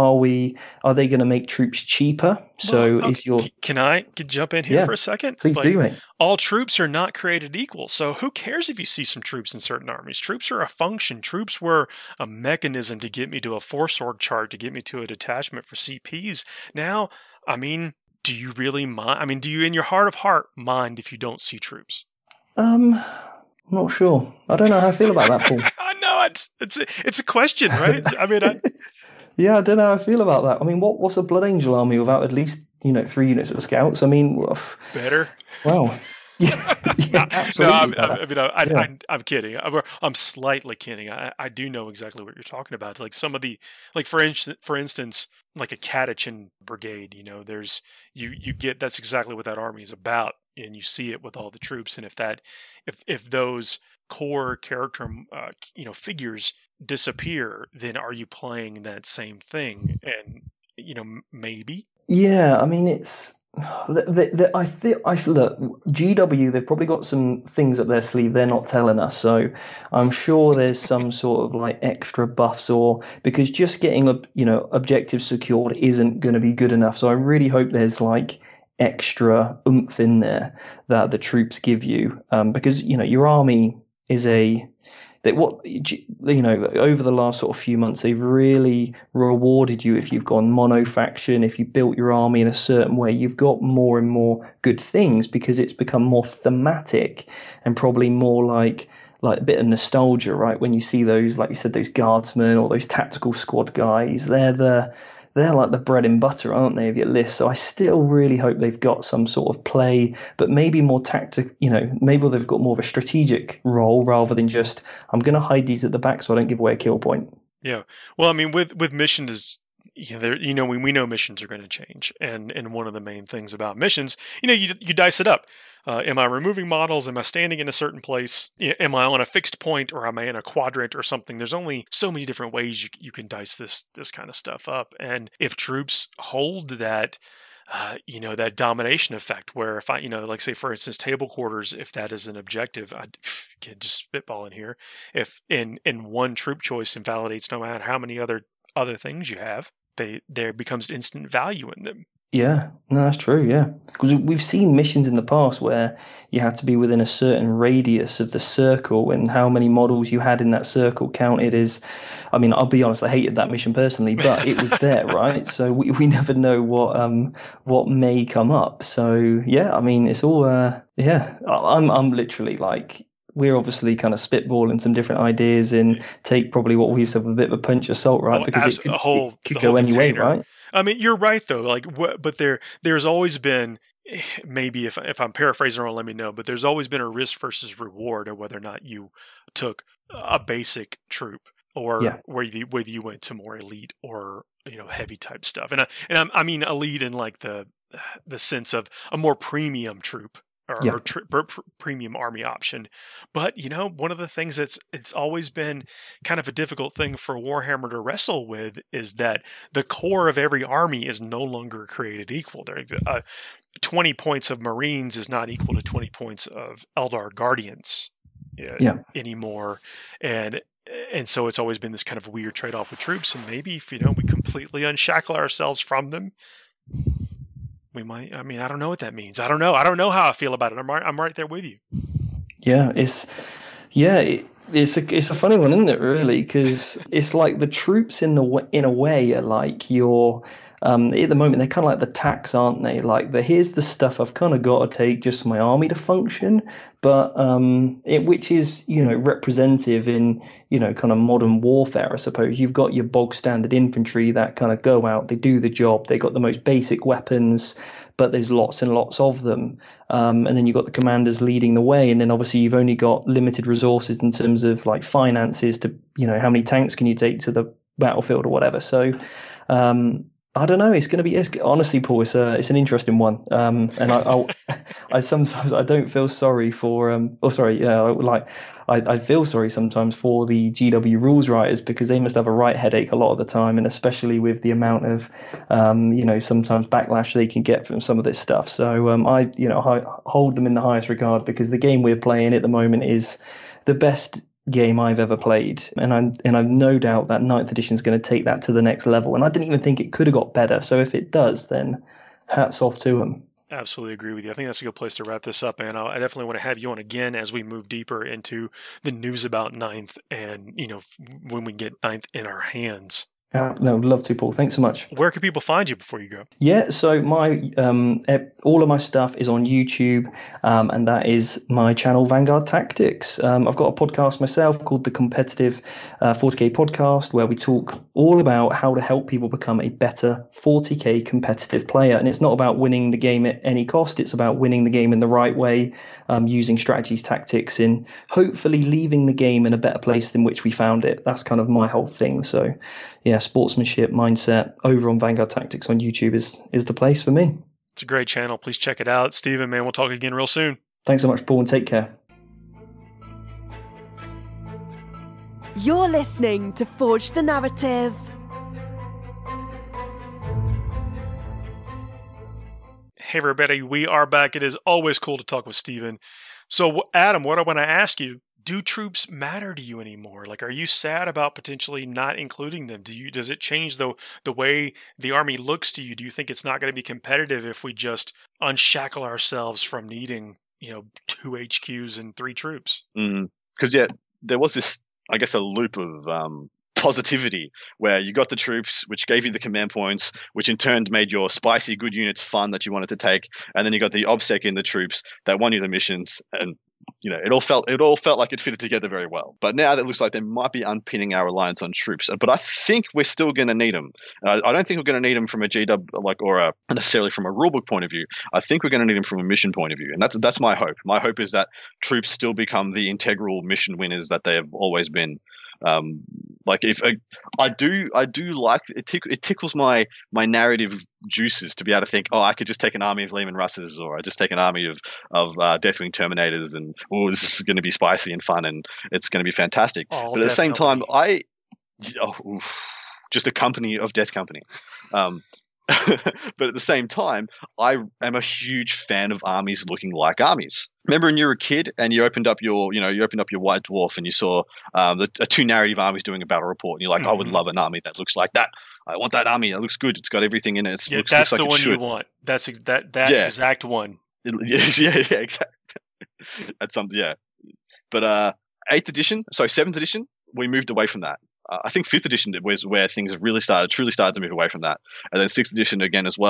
Are they going to make troops cheaper? So well, okay. Can I jump in here for a second? Please do, mate. All troops are not created equal. So who cares if you see some troops in certain armies? Troops are a function. Troops were a mechanism to get me to a force org chart, to get me to a detachment for CPs. Now, I mean, do you really mind? I mean, do you in your heart of heart mind if you don't see troops? I'm not sure. I don't know how I feel about that, Paul. I know it's a question, right? I mean, yeah, I don't know how I feel about that. I mean, what's a Blood Angel army without at least 3 units of scouts? I mean, better. Wow. Yeah, absolutely. No, I'm kidding. I'm slightly kidding. I do know exactly what you're talking about. Like some of the, like for instance, like a Catachan brigade. There's you get, that's exactly what that army is about, and you see it with all the troops. And if those core character figures disappear, then are you playing that same thing? And maybe. Yeah, I mean it's. Look, GW, they've probably got some things up their sleeve they're not telling us, so I'm sure there's some sort of like extra buffs, or because just getting objectives secured isn't going to be good enough. So I really hope there's like extra oomph in there that the troops give you, because your army is over the last sort of few months, they've really rewarded you if you've gone mono faction, if you built your army in a certain way. You've got more and more good things because it's become more thematic and probably more like a bit of nostalgia, right? When you see those, like you said, those guardsmen or those tactical squad guys, they're like the bread and butter, aren't they, of your list? So I still really hope they've got some sort of play, but maybe more tactic. Maybe they've got more of a strategic role rather than just, I'm going to hide these at the back so I don't give away a kill point. Yeah. Well, I mean, with missions, we know missions are going to change, and one of the main things about missions, you dice it up. Am I removing models? Am I standing in a certain place? Am I on a fixed point, or am I in a quadrant or something? There's only so many different ways you can dice this kind of stuff up. And if troops hold that, that domination effect, where if I, like say for instance, table quarters, if that is an objective, I can just spitball in here. If in one troop choice invalidates no matter how many other things you have, there becomes instant value in them. Yeah, no, that's true, yeah. Because we've seen missions in the past where you had to be within a certain radius of the circle, and how many models you had in that circle counted as, I mean, I'll be honest, I hated that mission personally, but it was there, right? So we never know what may come up. So, yeah, I mean, it's all, I'm literally like, we're obviously kind of spitballing some different ideas and take probably what we've said with a bit of a punch of salt, right? Because it could go any way, right? I mean, you're right though. Like, but there's always been, maybe if I'm paraphrasing wrong, let me know. But there's always been a risk versus reward of whether or not you took a basic troop or whether you went to more elite or heavy type stuff. And I mean elite in like the sense of a more premium troop. Or premium army option. But, one of the things it's always been kind of a difficult thing for Warhammer to wrestle with is that the core of every army is no longer created equal. 20 points of Marines is not equal to 20 points of Eldar Guardians anymore. And so it's always been this kind of weird trade-off with troops. And maybe if, we completely unshackle ourselves from them, we might. I mean, I don't know what that means. I don't know how I feel about it. I'm right there with you. Yeah, it's a funny one, isn't it? Really, because it's like the troops in a way are like your. At the moment, they're kind of like the tax, aren't they? Like here's the stuff I've kind of got to take just for my army to function, but which is representative in kind of modern warfare, I suppose. You've got your bog standard infantry that kind of go out, they do the job, they got the most basic weapons, but there's lots and lots of them, and then you've got the commanders leading the way, and then obviously you've only got limited resources in terms of like finances to how many tanks can you take to the battlefield or whatever. So. I don't know. It's going to be honestly, Paul. It's an interesting one. And I sometimes I don't feel sorry for I feel sorry sometimes for the GW rules writers because they must have a right headache a lot of the time, and especially with the amount of sometimes backlash they can get from some of this stuff. So I hold them in the highest regard because the game we're playing at the moment is the best game I've ever played, and I've no doubt that 9th edition is going to take that to the next level, and I didn't even think it could have got better. So if it does, then hats off to them. Absolutely agree with you. I think that's a good place to wrap this up, and I definitely want to have you on again as we move deeper into the news about 9th and when we get 9th in our hands. No, love to, Paul. Thanks so much. Where can people find you before you go? Yeah, so my all of my stuff is on YouTube, and that is my channel, Vanguard Tactics. I've got a podcast myself called the Competitive 40K Podcast, where we talk all about how to help people become a better 40K competitive player. And it's not about winning the game at any cost. It's about winning the game in the right way, using strategies, tactics, and hopefully leaving the game in a better place than which we found it. That's kind of my whole thing. So yeah, sportsmanship, mindset over on Vanguard Tactics on YouTube is the place for me. It's a great channel. Please check it out. Stephen, man, we'll talk again real soon. Thanks so much, Paul, and take care. You're listening to Forge the Narrative. Hey, everybody, we are back. It is always cool to talk with Stephen. So, Adam, what I want to ask you, do troops matter to you anymore? Like, are you sad about potentially not including them? Does it change the way the army looks to you? Do you think it's not going to be competitive if we just unshackle ourselves from needing, 2 HQs and 3 troops? Because there was this, I guess, a loop of positivity where you got the troops, which gave you the command points, which in turn made your spicy good units fun that you wanted to take, and then you got the OBSEC in the troops that won you the missions, and it all felt like it fitted together very well. But now that looks like they might be unpinning our reliance on troops. But I think we're still going to need them. I don't think we're going to need them from a GW or necessarily from a rulebook point of view. I think we're going to need them from a mission point of view, and that's my hope. My hope is that troops still become the integral mission winners that they have always been. Like if I do like it tickles my narrative juices to be able to think, I could just take an army of Leman Russes, or I just take an army of Deathwing Terminators, and this is going to be spicy and fun, and it's going to be fantastic. But at the same time, just a company of Death Company. But at the same time, I am a huge fan of armies looking like armies. Remember when you were a kid and you opened up your White Dwarf and you saw the 2 narrative armies doing a battle report, and you're like, I would love an army that looks like that. I want that army. It looks good. It's got everything in it. That's the one you want. That's that exact one. Yeah, exactly. That's something. Yeah, but 8th edition, 7th edition, we moved away from that. I think 5th edition was where things truly started to move away from that. And then 6th edition again as well.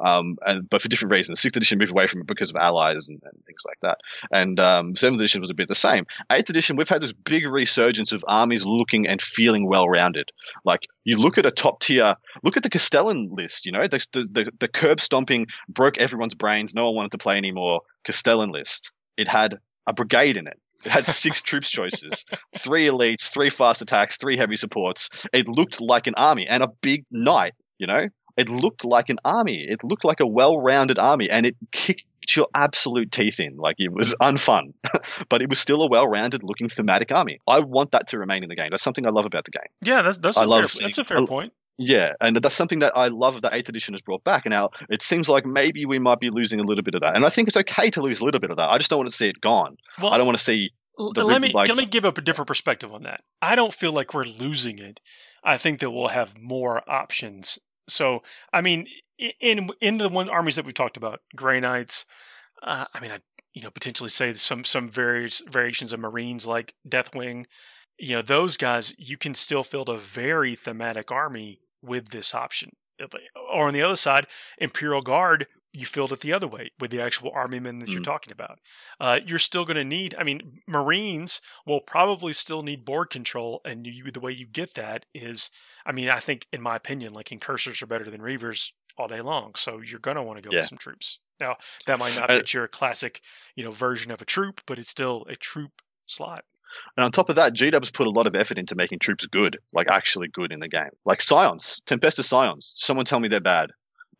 but for different reasons. 6th edition moved away from it because of allies and things like that. And 7th edition was a bit the same. 8th edition, we've had this big resurgence of armies looking and feeling well-rounded. Like, you look at a top tier, look at the Castellan list, the curb stomping, broke everyone's brains, no one wanted to play anymore Castellan list. It had a brigade in it. It had 6 troops choices, 3 elites, 3 fast attacks, 3 heavy supports. It looked like an army, and a big knight, It looked like an army. It looked like a well-rounded army, and it kicked your absolute teeth in. Like, it was unfun, but it was still a well-rounded looking thematic army. I want that to remain in the game. That's something I love about the game. Yeah, that's a fair point. Yeah, and that's something that I love that 8th edition has brought back. And now it seems like maybe we might be losing a little bit of that. And I think it's okay to lose a little bit of that. I just don't want to see it gone. Well, I don't want to see... Let me give up a different perspective on that. I don't feel like we're losing it. I think that we'll have more options. So, I mean, in the one armies that we talked about, Grey Knights, potentially say some variations of Marines like Deathwing, those guys, you can still field a very thematic army with this option. Or on the other side, Imperial Guard, you field it the other way with the actual army men that you're talking about. You're still going to need, Marines will probably still need board control, and the way you get that is, I think, in my opinion, like, Incursors are better than Reavers all day long, so you're going to want to go with some troops. Now, that might not fit your classic, version of a troop, but it's still a troop slot. And on top of that, G-Dub's put a lot of effort into making troops good, like actually good in the game. Like Scions, Tempestus Scions. Someone tell me they're bad.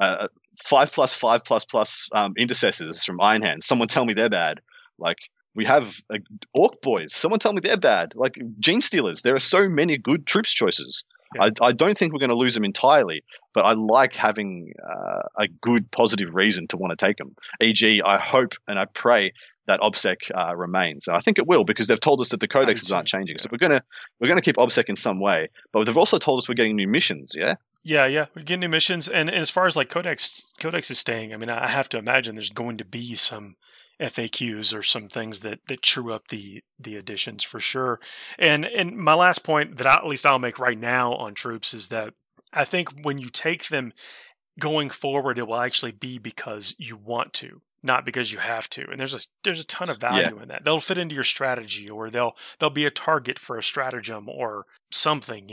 5+5++ intercessors from Iron Hands. Someone tell me they're bad. Like, we have Orc Boys. Someone tell me they're bad. Like, Gene Stealers. There are so many good troops choices. Yeah. I don't think we're going to lose them entirely, but I like having a good positive reason to want to take them. E.g., I hope and I pray that OBSEC remains. And I think it will, because they've told us that the codexes aren't changing. Yeah. So we're gonna keep OBSEC in some way, but they've also told us we're getting new missions. Yeah. Yeah, we're getting new missions, and as far as like codex is staying, I have to imagine there's going to be some FAQs or some things that true up the additions for sure. And my last point that at least I'll make right now on troops is that I think when you take them going forward, it will actually be because you want to, not because you have to. And there's a ton of value in that. They'll fit into your strategy, or they'll be a target for a stratagem or something,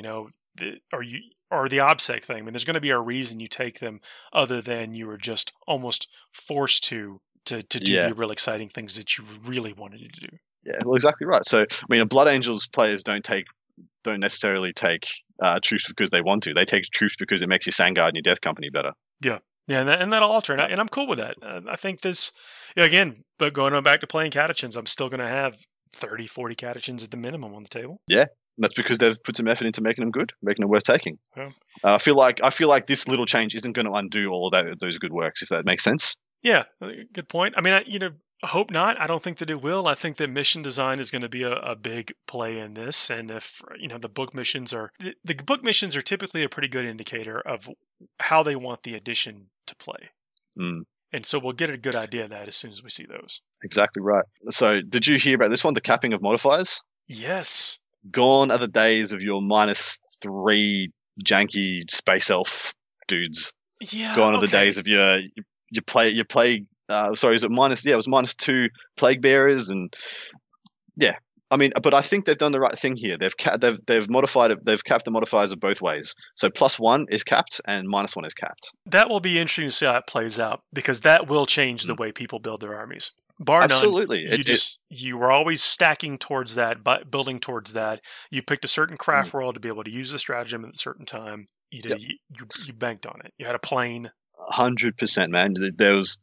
or the OBSEC thing. There's going to be a reason you take them other than you were just almost forced to do the real exciting things that you really wanted to do. Yeah, well, exactly right. So, Blood Angels players don't necessarily take troops because they want to. They take troops because it makes your Sangard and your Death Company better. Yeah, and that'll alter, and I'm cool with that. I think this, again, but going on back to playing catechins, I'm still going to have 30, 40 catechins at the minimum on the table. Yeah, that's because they've put some effort into making them good, making them worth taking. Yeah. I feel like this little change isn't going to undo all of those good works, if that makes sense. Yeah, good point. I hope not. I don't think that it will. I think that mission design is going to be a big play in this. And if, the book missions are typically a pretty good indicator of how they want the edition to play. Mm. And so we'll get a good idea of that as soon as we see those. Exactly right. So did you hear about this one, the capping of modifiers? Yes. Gone are the days of your -3 janky space elf dudes. Yeah. Gone are the days of your plague. Sorry, is it minus? Yeah, it was -2 plague bearers, and yeah. But I think they've done the right thing here. They've modified it. They've capped the modifiers of both ways. So +1 is capped and -1 is capped. That will be interesting to see how it plays out, because that will change the way people build their armies. Bar Absolutely. none, you were always stacking towards that, but building towards that. You picked a certain craft roll to be able to use the stratagem at a certain time. You banked on it. You had a plane. 100%, man. There was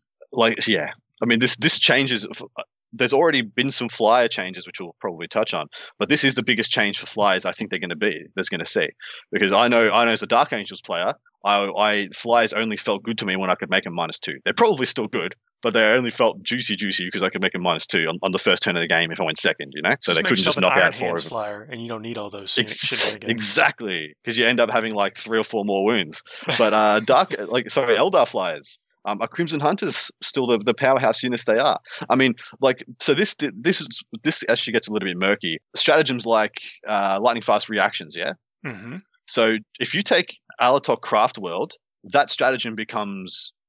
this changes. There's already been some flyer changes, which we'll probably touch on, but this is the biggest change for flyers I think they're going to see, because I know as a Dark Angels player, flyers only felt good to me when I could make them -2. They're probably still good, but they only felt juicy because I could make them -2 on the first turn of the game if I went second, So they couldn't just knock out 4 of them. Flyer, and you don't need all those exactly, because you end up having like 3 or 4 more wounds. But Eldar flyers. Are Crimson Hunters still the powerhouse units they are? So this actually gets a little bit murky. Stratagems like lightning fast reactions, yeah? Mm-hmm. So if you take Alatok Craft World, that stratagem becomes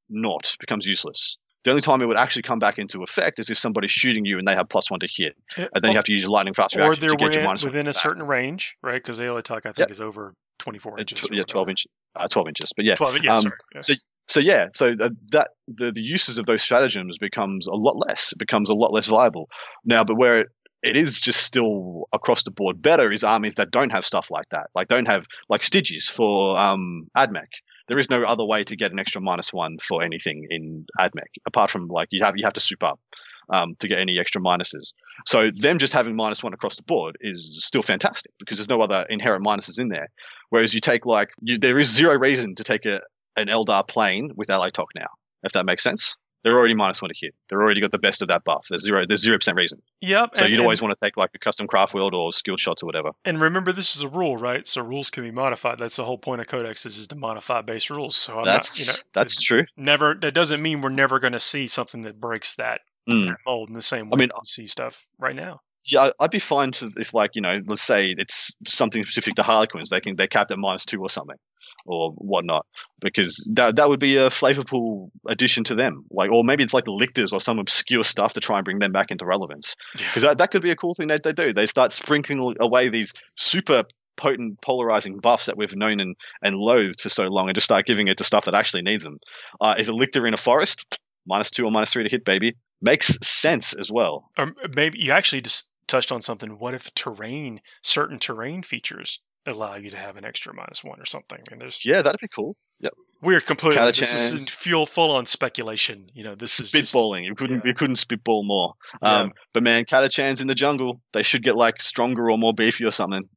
naught, becomes useless. The only time it would actually come back into effect is if somebody's shooting you and they have +1 to hit, and then you have to use your lightning fast reaction to get your -1 within a back. certain range, right? Because the attack, I think, is over 24 inches. Yeah, 12 inches. 12 inches, but yeah. 12, yeah, sorry. Yeah. So the uses of those stratagems becomes a lot less. It becomes a lot less viable now. But where it is just still across the board better is armies that don't have stuff like that, like don't have like Styges for AdMech. There is no other way to get an extra -1 for anything in AdMech apart from like you have to soup up to get any extra minuses. So them just having -1 across the board is still fantastic because there's no other inherent minuses in there. Whereas you take there is zero reason to take an Eldar plane with ally talk now, if that makes sense. They're already -1 to hit. They're already got the best of that buff. There's 0% reason. Yep. So you'd always want to take like a custom craft world or skilled shots or whatever. And remember, this is a rule, right? So rules can be modified. That's the whole point of codexes is to modify base rules. So that's true. That doesn't mean we're never going to see something that breaks that mold in the same way. I mean, we see stuff right now. Yeah, I'd be fine if let's say it's something specific to Harlequins. They capped at -2 or something. Or whatnot, because that would be a flavorful addition to them. Or maybe it's like the Lictors or some obscure stuff to try and bring them back into relevance. Because that could be a cool thing that they do. They start sprinkling away these super potent polarizing buffs that we've known and loathed for so long, and just start giving it to stuff that actually needs them. Is a Lictor in a forest? -2 or -3 to hit, baby. Makes sense as well. Or maybe you actually just touched on something. What if certain terrain features allow you to have an extra -1 or something? I mean, that'd be cool. Yep. We're completely this is full on speculation. This is spitballing. You couldn't spitball more. But man, Catachans in the jungle, they should get stronger or more beefy or something.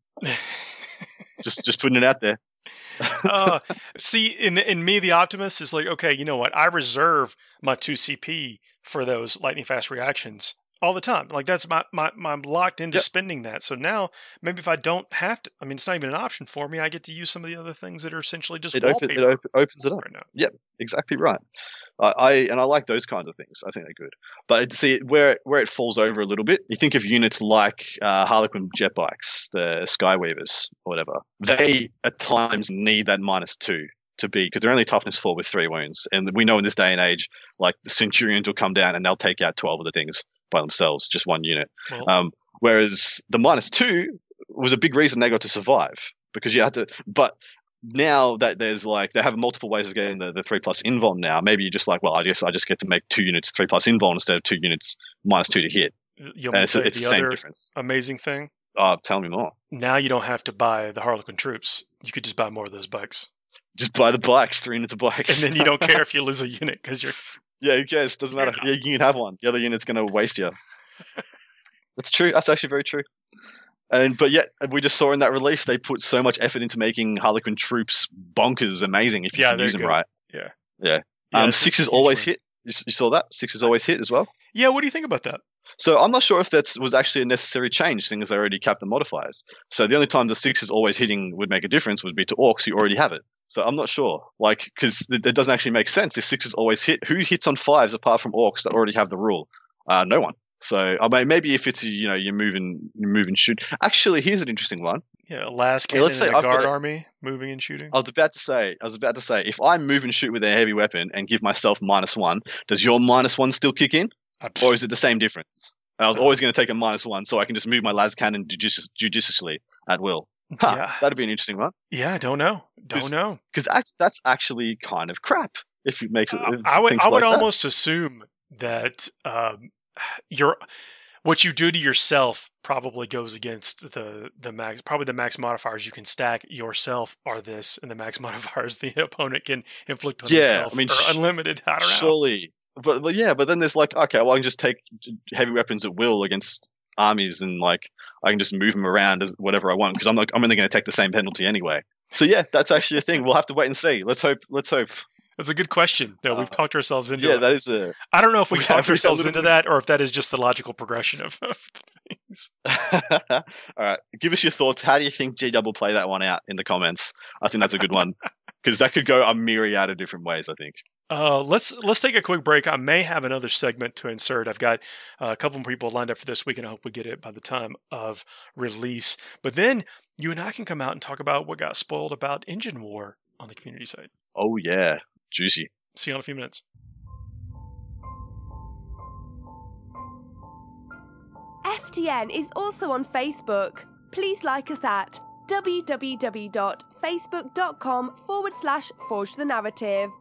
just putting it out there. See, in me, the optimist is okay, you know what? I reserve my 2 CP for those lightning fast reactions all the time. That's I'm locked into spending that. So now maybe if I don't have to, it's not even an option for me. I get to use some of the other things that are essentially just wallpaper. It opens it up right now. Yep, exactly right. I like those kinds of things. I think they're good. But see where it falls over a little bit. You think of units like Harlequin jet bikes, the Skyweavers or whatever. They at times need that -2 to be, because they're only toughness 4 with 3 wounds, and we know in this day and age, the Centurions will come down and they'll take out 12 of the things by themselves, just one unit. Well, whereas the -2 was a big reason they got to survive, because you had to. But now that there's they have multiple ways of getting the 3+ invuln now, maybe you're just I just get to make 2 units 3+ invuln instead of 2 units -2 to hit. And it's the same difference. Amazing thing. Tell me more. Now you don't have to buy the Harlequin troops. You could just buy more of those bikes. Just buy the bikes, 3 units of bikes. And then you don't care if you lose a unit because you're... Yeah, who cares? Doesn't matter. Yeah, you can have one. The other unit's going to waste you. That's true. That's actually very true. But yet, we just saw in that release, they put so much effort into making Harlequin troops bonkers amazing if you can use them right. Yeah. 6s always hit. You saw that? 6s always hit as well? Yeah, what do you think about that? So I'm not sure if that was actually a necessary change, seeing as they already capped the modifiers. So the only time the 6s always hitting would make a difference would be to Orcs who already have it. So I'm not sure, because it doesn't actually make sense if 6s always hit. Who hits on 5s apart from Orcs that already have the rule? No one. So maybe if it's you move and shoot. Actually, here's an interesting one. Yeah, last cannon in a guard army moving and shooting. I was about to say, if I move and shoot with a heavy weapon and give myself -1, does your -1 still kick in, or is it the same difference? I was always going to take a -1, so I can just move my las cannon judiciously at will. Yeah, that'd be an interesting one. Yeah, I don't know. Because that's actually kind of crap. If it makes it, I would almost assume that what you do to yourself probably goes against the max. Probably the max modifiers you can stack yourself are this, and the max modifiers the opponent can inflict on himself are unlimited. I don't know. Surely, but then there's okay, well I can just take heavy weapons at will against armies, and I can just move them around as whatever I want, because I'm only going to take the same penalty anyway. So yeah, that's actually a thing. We'll have to wait and see. Let's hope. That's a good question, though. We've talked ourselves into it. Yeah, that is a... I don't know if we talked ourselves into that, or if that is just the logical progression of things. All right. Give us your thoughts. How do you think GW will play that one out in the comments? I think that's a good one, because that could go a myriad of different ways, I think. Let's take a quick break. I may have another segment to insert. I've got a couple of people lined up for this week, and I hope we get it by the time of release. But then you and I can come out and talk about what got spoiled about Engine War on the community site. Oh, yeah. Juicy. See you in a few minutes. FTN is also on Facebook. Please like us at www.facebook.com/Forge the Narrative.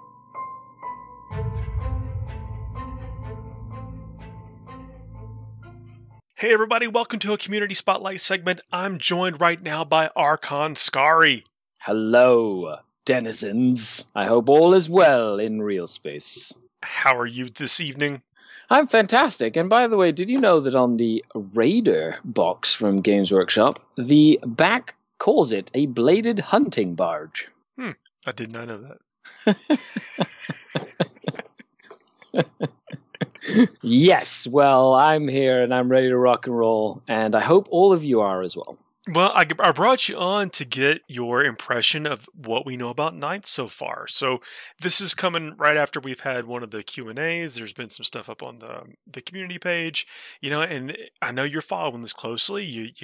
Hey everybody, welcome to a Community Spotlight segment. I'm joined right now by Archon Skari. Hello, denizens. I hope all is well in real space. How are you this evening? I'm fantastic. And by the way, did you know that on the Raider box from Games Workshop, the back calls it a bladed hunting barge? I did not know that. Yes, well, I'm here and I'm ready to rock and roll, and I hope all of you are as well. Well, I brought you on to get your impression of what we know about Ninth so far. So this is coming right after we've had one of the Q&As. There's been some stuff up on the community page, and I know you're following this closely. You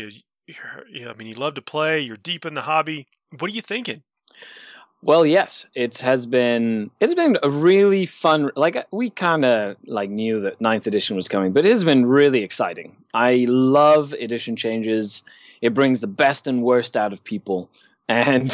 love to play. You're deep in the hobby. What are you thinking? Well, yes, it's been a really fun. We kind of knew that 9th edition was coming, but it has been really exciting. I love edition changes. It brings the best and worst out of people, and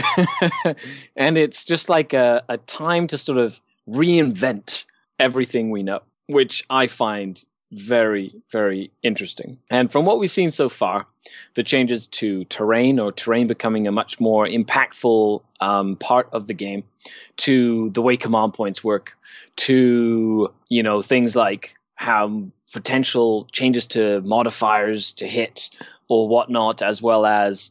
and it's just like a time to sort of reinvent everything we know, which I find very, very interesting. And from what we've seen so far, the changes to terrain becoming a much more impactful part of the game, to the way command points work, to things like how potential changes to modifiers to hit or whatnot, as well as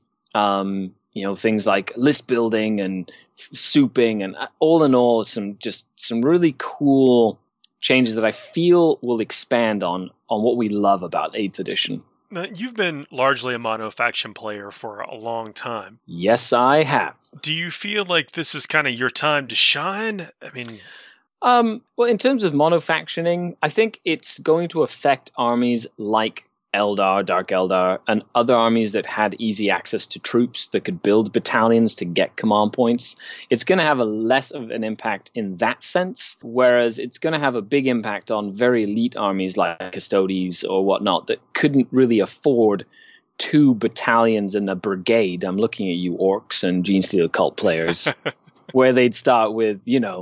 things like list building and souping, and all in all, some really cool changes that I feel will expand on what we love about 8th edition. Now, you've been largely a mono-faction player for a long time. Yes, I have. Do you feel like this is kind of your time to shine? I mean... well, in terms of mono-factioning, I think it's going to affect armies like Eldar, Dark Eldar, and other armies that had easy access to troops that could build battalions to get command points. It's going to have a less of an impact in that sense, whereas it's going to have a big impact on very elite armies like Custodes or whatnot that couldn't really afford 2 battalions and a brigade. I'm looking at you orcs and Genestealer cult players, where they'd start with,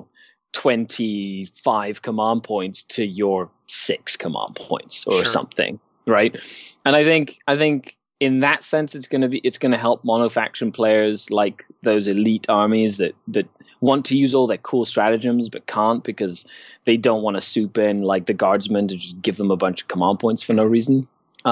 25 command points to your 6 command points or something. Right. And I think in that sense, it's going to help monofaction players like those elite armies that want to use all their cool stratagems, but can't because they don't want to soup in like the guardsmen to just give them a bunch of command points for no reason.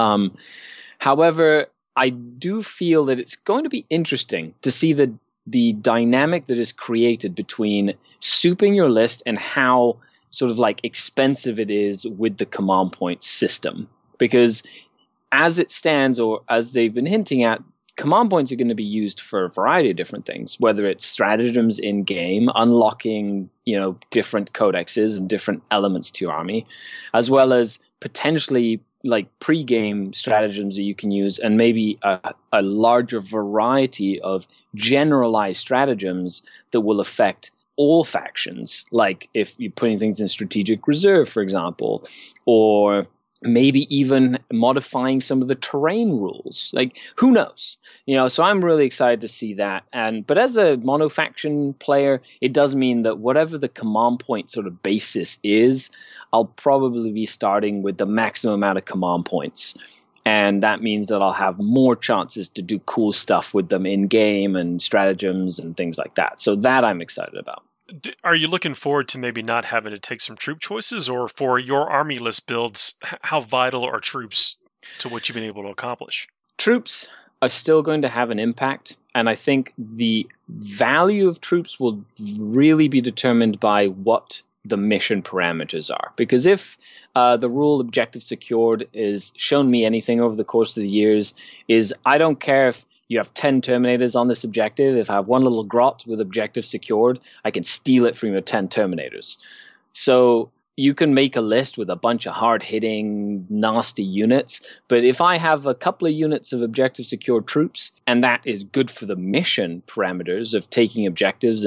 However, I do feel that it's going to be interesting to see the dynamic that is created between souping your list and how sort of like expensive it is with the command point system. Because as it stands, or as they've been hinting at, command points are going to be used for a variety of different things, whether it's stratagems in game, unlocking, different codexes and different elements to your army, as well as potentially like pre-game stratagems that you can use, and maybe a larger variety of generalized stratagems that will affect all factions, like if you're putting things in strategic reserve, for example, or maybe even modifying some of the terrain rules. Like, who knows? So I'm really excited to see that. But as a monofaction player, it does mean that whatever the command point sort of basis is, I'll probably be starting with the maximum amount of command points. And that means that I'll have more chances to do cool stuff with them in game and stratagems and things like that. So that I'm excited about. Are you looking forward to maybe not having to take some troop choices, or for your army list builds, how vital are troops to what you've been able to accomplish? Troops are still going to have an impact, and I think the value of troops will really be determined by what the mission parameters are. Because if the rule objective secured is shown me anything over the course of the years, is I don't care if you have 10 Terminators on this objective. If I have one little grot with objective secured, I can steal it from your 10 Terminators. So you can make a list with a bunch of hard-hitting, nasty units. But if I have a couple of units of objective secured troops, and that is good for the mission parameters of taking objectives and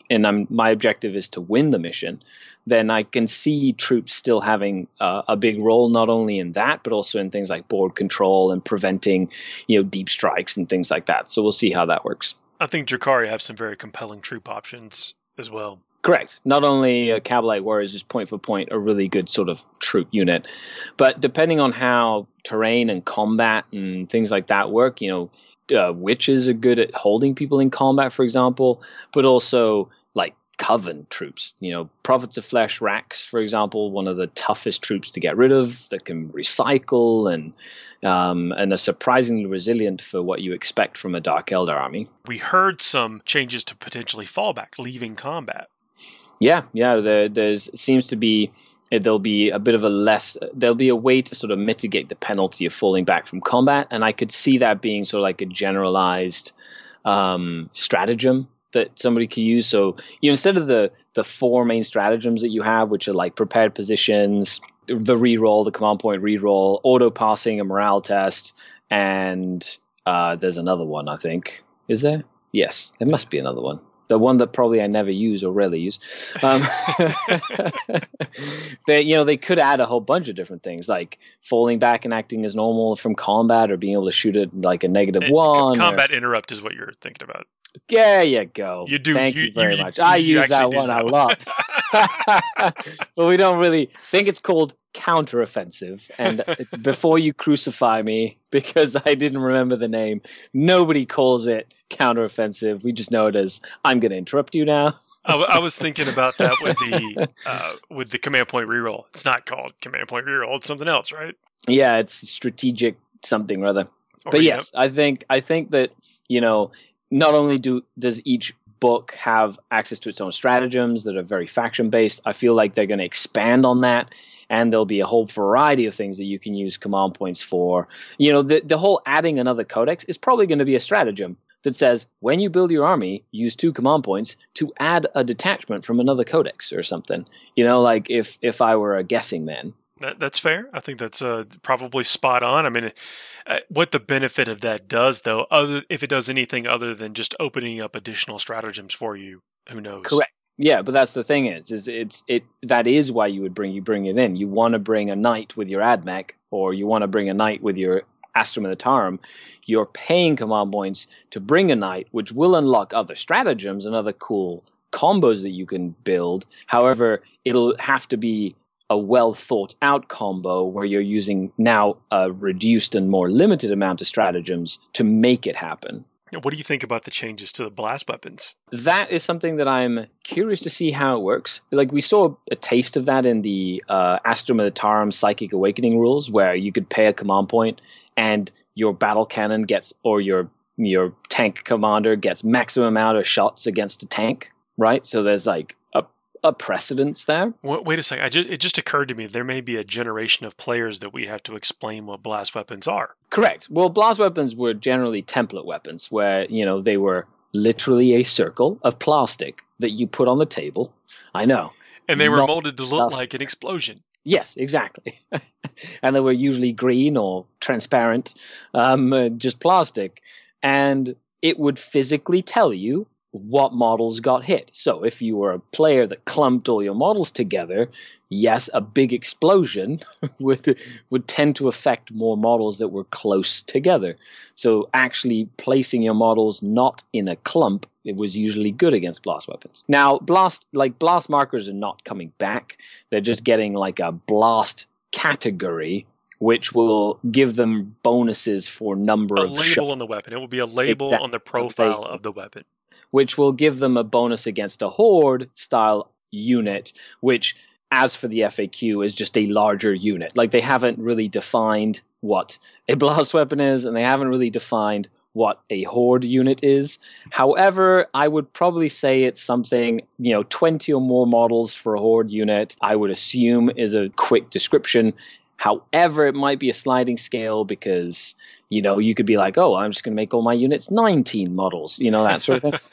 my objective is to win the mission, then I can see troops still having a big role, not only in that, but also in things like board control and preventing, deep strikes and things like that. So we'll see how that works. I think Drukhari have some very compelling troop options as well. Correct. Not only Kabalite Warriors is point for point a really good sort of troop unit, but depending on how terrain and combat and things like that work, witches are good at holding people in combat, for example, but also like Coven troops. Prophets of Flesh, Rax, for example, one of the toughest troops to get rid of that can recycle and are surprisingly resilient for what you expect from a Dark Eldar army. We heard some changes to potentially fallback, leaving combat. Yeah. There's seems to be there'll be a bit of there'll be a way to sort of mitigate the penalty of falling back from combat, and I could see that being sort of like a generalized stratagem that somebody could use. So instead of the 4 main stratagems that you have, which are like prepared positions, the reroll, the command point reroll, auto passing, a morale test, and there's another one, I think. Is there? Yes, there must be another one. The one that probably I never use or rarely use. They could add a whole bunch of different things, like falling back and acting as normal from combat, or being able to shoot it like a -1. Combat interrupt is what you're thinking about. There you go. You do. Thank you very much. I use that one a lot. But we don't really think it's called counteroffensive. And before you crucify me because I didn't remember the name, nobody calls it counteroffensive. We just know it as, I'm going to interrupt you now. I was thinking about that with the command point reroll. It's not called command point reroll. It's something else, right? Yeah, it's strategic something or other. But yes, I think that, not only does each book have access to its own stratagems that are very faction based, I feel like they're going to expand on that, and there'll be a whole variety of things that you can use command points for. The whole adding another codex is probably going to be a stratagem that says, when you build your army, use 2 command points to add a detachment from another codex or something. Like if I were a guessing man. That's fair. I think that's probably spot on. I mean, what the benefit of that does, though, if it does anything other than just opening up additional stratagems for you, who knows? Correct. Yeah, but that's the thing that is why you bring it in. You want to bring a knight with your AdMech, or you want to bring a knight with your Astrum of the Tarim. You're paying command points to bring a knight, which will unlock other stratagems and other cool combos that you can build. However, it'll have to be a well thought out combo where you're using now a reduced and more limited amount of stratagems to make it happen. What do you think about the changes to the blast weapons? That is something that I'm curious to see how it works. Like, we saw a taste of that in the Astrum of the Tarim Psychic Awakening rules, where you could pay a command point and your battle cannon gets, or your tank commander gets maximum amount of shots against a tank, right? So there's like a precedence there. Wait a second. It just occurred to me there may be a generation of players that we have to explain what blast weapons are. Correct. Well, blast weapons were generally template weapons, where they were literally a circle of plastic that you put on the table. I know. And they were molded to look like an explosion. Yes, exactly. And they were usually green or transparent, just plastic. And it would physically tell you what models got hit. So if you were a player that clumped all your models together, yes, a big explosion would tend to affect more models that were close together. So actually placing your models not in a clump, it was usually good against blast weapons. Now, blast markers are not coming back. They're just getting like a blast category, which will give them bonuses for number of shots. A label on the weapon. It will be a label on the profile of the weapon, which will give them a bonus against a Horde style unit, which, as for the FAQ, is just a larger unit. Like, they haven't really defined what a blast weapon is, and they haven't really defined what a Horde unit is. However, I would probably say it's something, 20 or more models for a Horde unit, I would assume is a quick description. However, it might be a sliding scale because, you could be like, oh, I'm just going to make all my units 19 models, that sort of thing.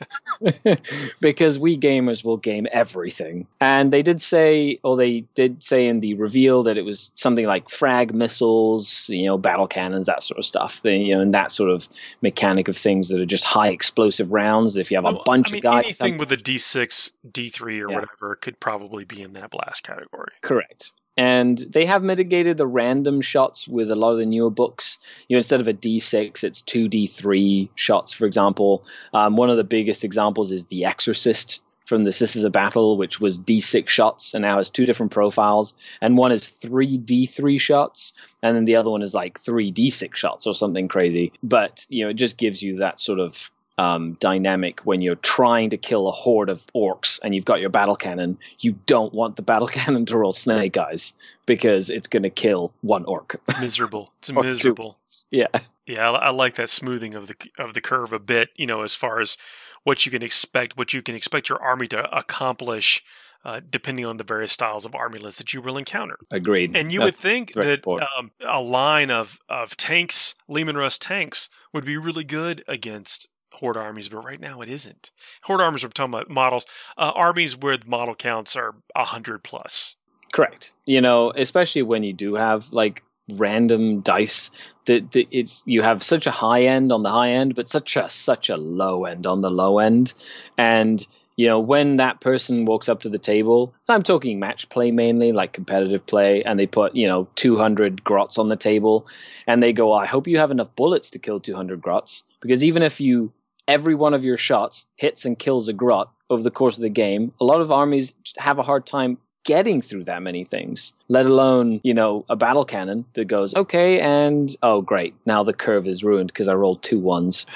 because we gamers will game everything. And they did say in the reveal that it was something like frag missiles, battle cannons, that sort of stuff. And that sort of mechanic of things that are just high explosive rounds. If you have a bunch of guys, anything with a D6, D3, or whatever could probably be in that blast category. Correct. And they have mitigated the random shots with a lot of the newer books. Instead of a D6, it's 2D3 shots, for example. One of the biggest examples is The Exorcist from the Sisters of Battle, which was D6 shots and now has 2 different profiles. And one is 3D3 shots, and then the other one is like 3D6 shots or something crazy. But, it just gives you that sort of dynamic when you're trying to kill a horde of orcs and you've got your battle cannon. You don't want the battle cannon to roll snake eyes because it's going to kill one orc. It's miserable. It's miserable. Yeah. Yeah, I like that smoothing of the curve a bit, as far as what you can expect your army to accomplish depending on the various styles of army lists that you will encounter. Agreed. And you would think that a line of tanks, Leman Russ tanks, would be really good against Horde armies, but right now it isn't. Horde armies, we're talking about models, armies with model counts are 100 plus. Correct. Especially when you do have like random dice, that you have such a high end on the high end, but such a low end on the low end. And when that person walks up to the table, I'm talking match play mainly, like competitive play, and they put 200 grots on the table, and they go, I hope you have enough bullets to kill 200 grots, because even if every one of your shots hits and kills a grot over the course of the game, a lot of armies have a hard time getting through that many things, let alone, a battle cannon that goes, okay, and, oh, great, now the curve is ruined because I rolled 2 ones.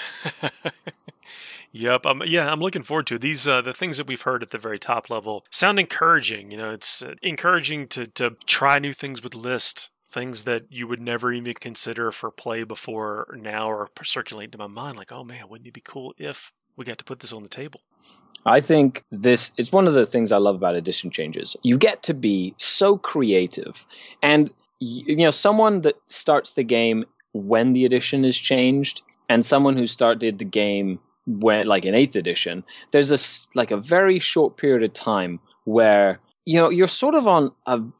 Yep. I'm looking forward to it. These the things that we've heard at the very top level sound encouraging. It's encouraging to try new things with list. Things that you would never even consider for play before now are circulating to my mind. Like, oh man, wouldn't it be cool if we got to put this on the table? I think this is one of the things I love about edition changes. You get to be so creative, and someone that starts the game when the edition is changed, and someone who started the game when, like in 8th edition, there's a very short period of time where you're sort of on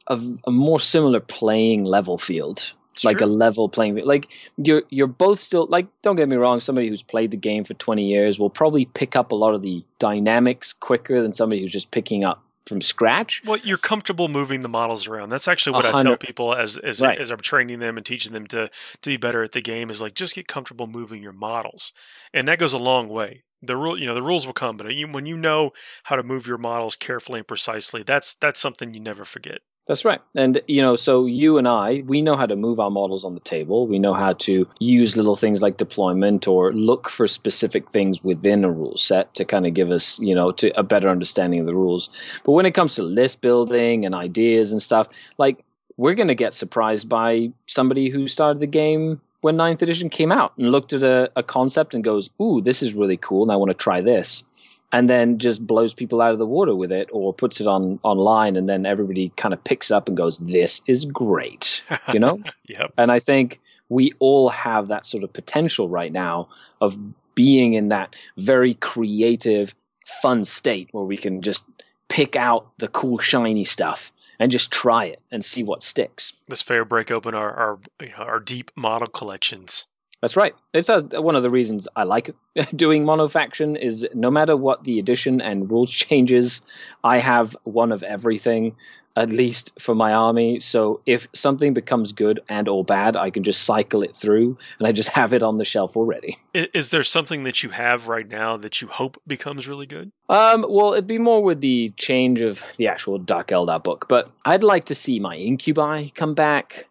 a more similar playing level field. It's like true. A level playing field. Like you're both still, like, don't get me wrong, somebody who's played the game for 20 years will probably pick up a lot of the dynamics quicker than somebody who's just picking up from scratch. Well, you're comfortable moving the models around. That's actually what I tell people as I'm training them and teaching them to be better at the game, is like, just get comfortable moving your models. And that goes a long way. The rules will come, but when you know how to move your models carefully and precisely, that's something you never forget. That's right. And, so you and I, we know how to move our models on the table. We know how to use little things like deployment or look for specific things within a rule set to kind of give us, to a better understanding of the rules. But when it comes to list building and ideas and stuff, like, we're going to get surprised by somebody who started the game when 9th edition came out and looked at a concept and goes, ooh, this is really cool, and I want to try this. And then just blows people out of the water with it, or puts it online, and then everybody kind of picks up and goes, this is great, Yep. And I think we all have that sort of potential right now of being in that very creative, fun state where we can just pick out the cool, shiny stuff and just try it and see what sticks. Let's fair break open our deep model collections. That's right. It's one of the reasons I like doing monofaction is no matter what the edition and rules changes, I have one of everything, at least for my army. So if something becomes good and or bad, I can just cycle it through and I just have it on the shelf already. Is there something that you have right now that you hope becomes really good? Well, it'd be more with the change of the actual Dark Eldar book, but I'd like to see my Incubi come back,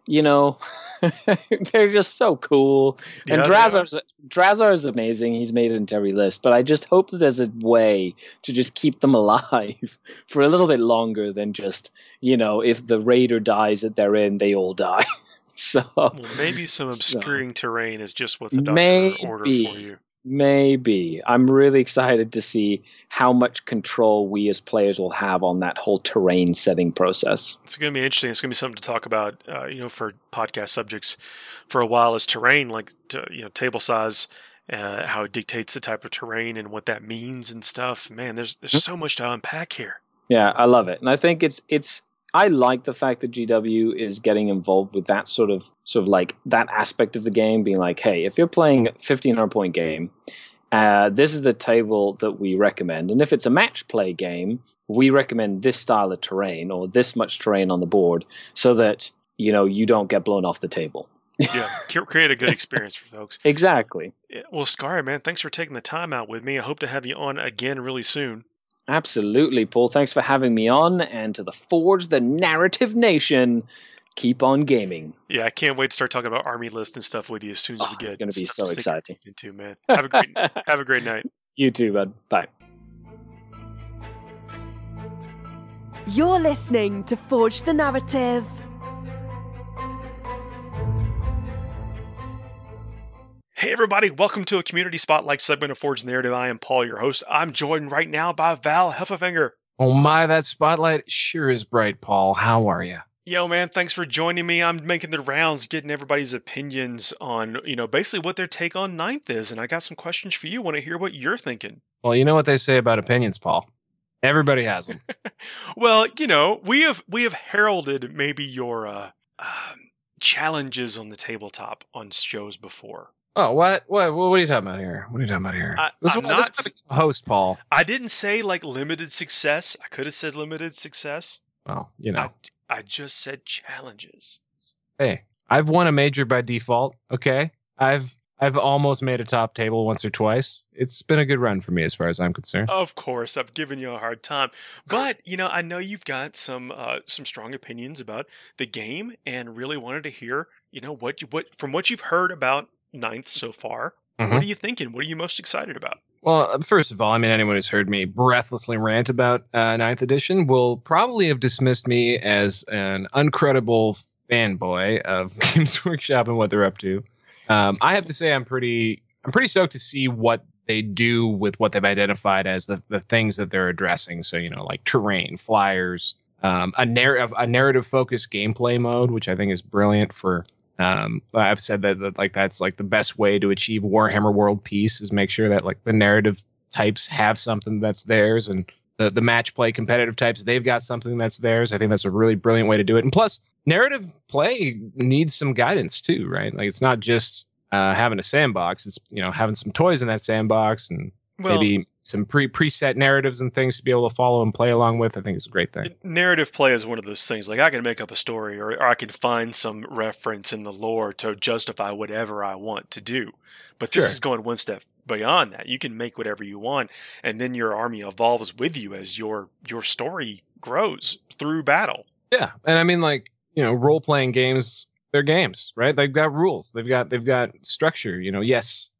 They're just so cool. Yeah, and Drazar is amazing. He's made it into every list, but I just hope that there's a way to just keep them alive for a little bit longer than just, if the raider dies that they're in, they all die. So maybe some obscuring terrain is just what the doctor ordered for you. Maybe. I'm really excited to see how much control we as players will have on that whole terrain setting process. It's going to be interesting. It's going to be something to talk about, for podcast subjects for a while, is terrain, like, table size how it dictates the type of terrain and what that means and stuff. Man, there's so much to unpack here. Yeah, I love it. And I think it's I like the fact that GW is getting involved with that sort of like that aspect of the game, being like, hey, if you're playing a 1,500 point game, this is the table that we recommend. And if it's a match play game, we recommend this style of terrain or this much terrain on the board so that, you don't get blown off the table. Yeah, create a good experience for folks. Exactly. Yeah, well, Scar, man, thanks for taking the time out with me. I hope to have you on again really soon. Absolutely, Paul. Thanks for having me on. And to the Forge the Narrative Nation, keep on gaming. Yeah, I can't wait to start talking about army lists and stuff with you as soon as we get. It's going to be so exciting. Too, man. Have a great night. You too, bud. Bye. You're listening to Forge the Narrative. Hey everybody, welcome to a Community Spotlight segment of Forge the Narrative. I am Paul, your host. I'm joined right now by Val Heffelfinger. Oh my, that spotlight sure is bright, Paul. How are you? Yo, man, thanks for joining me. I'm making the rounds, getting everybody's opinions on, basically what their take on Ninth is. And I got some questions for you. Want to hear what you're thinking? Well, you know what they say about opinions, Paul. Everybody has them. Well, we have heralded maybe your challenges on the tabletop on shows before. Oh, what are you talking about here? This is a host, Paul. I didn't say like limited success. I could have said limited success. Well, I just said challenges. Hey, I've won a major by default. Okay, I've almost made a top table once or twice. It's been a good run for me as far as I'm concerned. Of course, I've given you a hard time, but I know you've got some strong opinions about the game, and really wanted to hear what from what you've heard about Ninth so far. Mm-hmm. What are you thinking? What are you most excited about? Well, first of all, anyone who's heard me breathlessly rant about Ninth Edition will probably have dismissed me as an uncredible fanboy of Games Workshop and what they're up to. I have to say I'm pretty stoked to see what they do with what they've identified as the things that they're addressing. So, like terrain, flyers, a narrative focused gameplay mode, which I think is brilliant for. I've said that that's like the best way to achieve Warhammer World Peace is make sure that like the narrative types have something that's theirs, and the match play competitive types, they've got something that's theirs. I think that's a really brilliant way to do it. And plus, narrative play needs some guidance too, right? Like it's not just having a sandbox. It's having some toys in that sandbox and maybe some preset narratives and things to be able to follow and play along with. I think it's a great thing. Narrative play is one of those things. Like I can make up a story or I can find some reference in the lore to justify whatever I want to do. But this is going one step beyond that. You can make whatever you want, and then your army evolves with you as your story grows through battle. Yeah, and role playing games, they're games, right? They've got rules. They've got structure. Yes.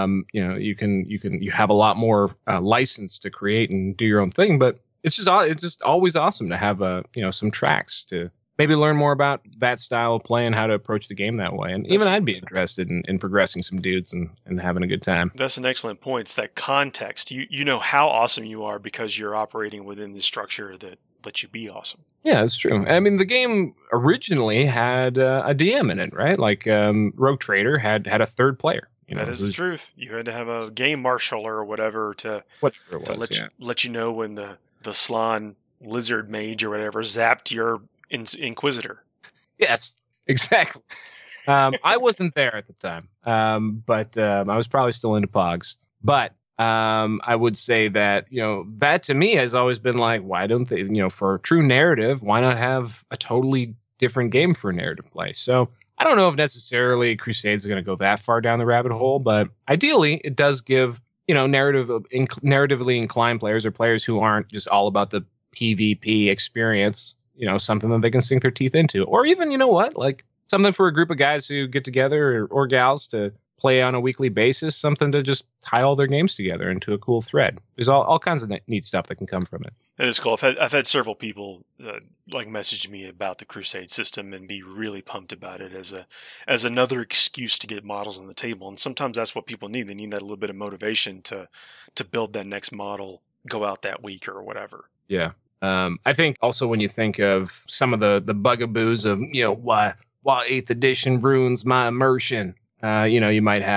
You have a lot more license to create and do your own thing, but it's just always awesome to have some tracks to maybe learn more about that style of play and how to approach the game that way. And even I'd be interested in progressing some dudes and having a good time. That's an excellent point. It's that context. You know how awesome you are because you're operating within the structure that lets you be awesome. Yeah, it's true. The game originally had a DM in it, right? Like Rogue Trader had a third player. That is the truth. You had to have a game marshal or whatever to let you know when the Slann lizard mage or whatever zapped your Inquisitor. Yes, exactly. I wasn't there at the time, but I was probably still into Pogs. But I would say that that to me has always been like, why don't they for true narrative, why not have a totally different game for narrative play? So I don't know if necessarily Crusades are going to go that far down the rabbit hole, but ideally it does give, narratively inclined players or players who aren't just all about the PvP experience, something that they can sink their teeth into. Or even, like something for a group of guys who get together or gals to play on a weekly basis, something to just tie all their games together into a cool thread. There's all kinds of neat stuff that can come from it. That is cool. I've had several people message me about the Crusade system and be really pumped about it as another excuse to get models on the table. And sometimes that's what people need. They need that little bit of motivation to build that next model, go out that week or whatever. Yeah. I think also when you think of some of the bugaboos of why 8th edition ruins my immersion. You might have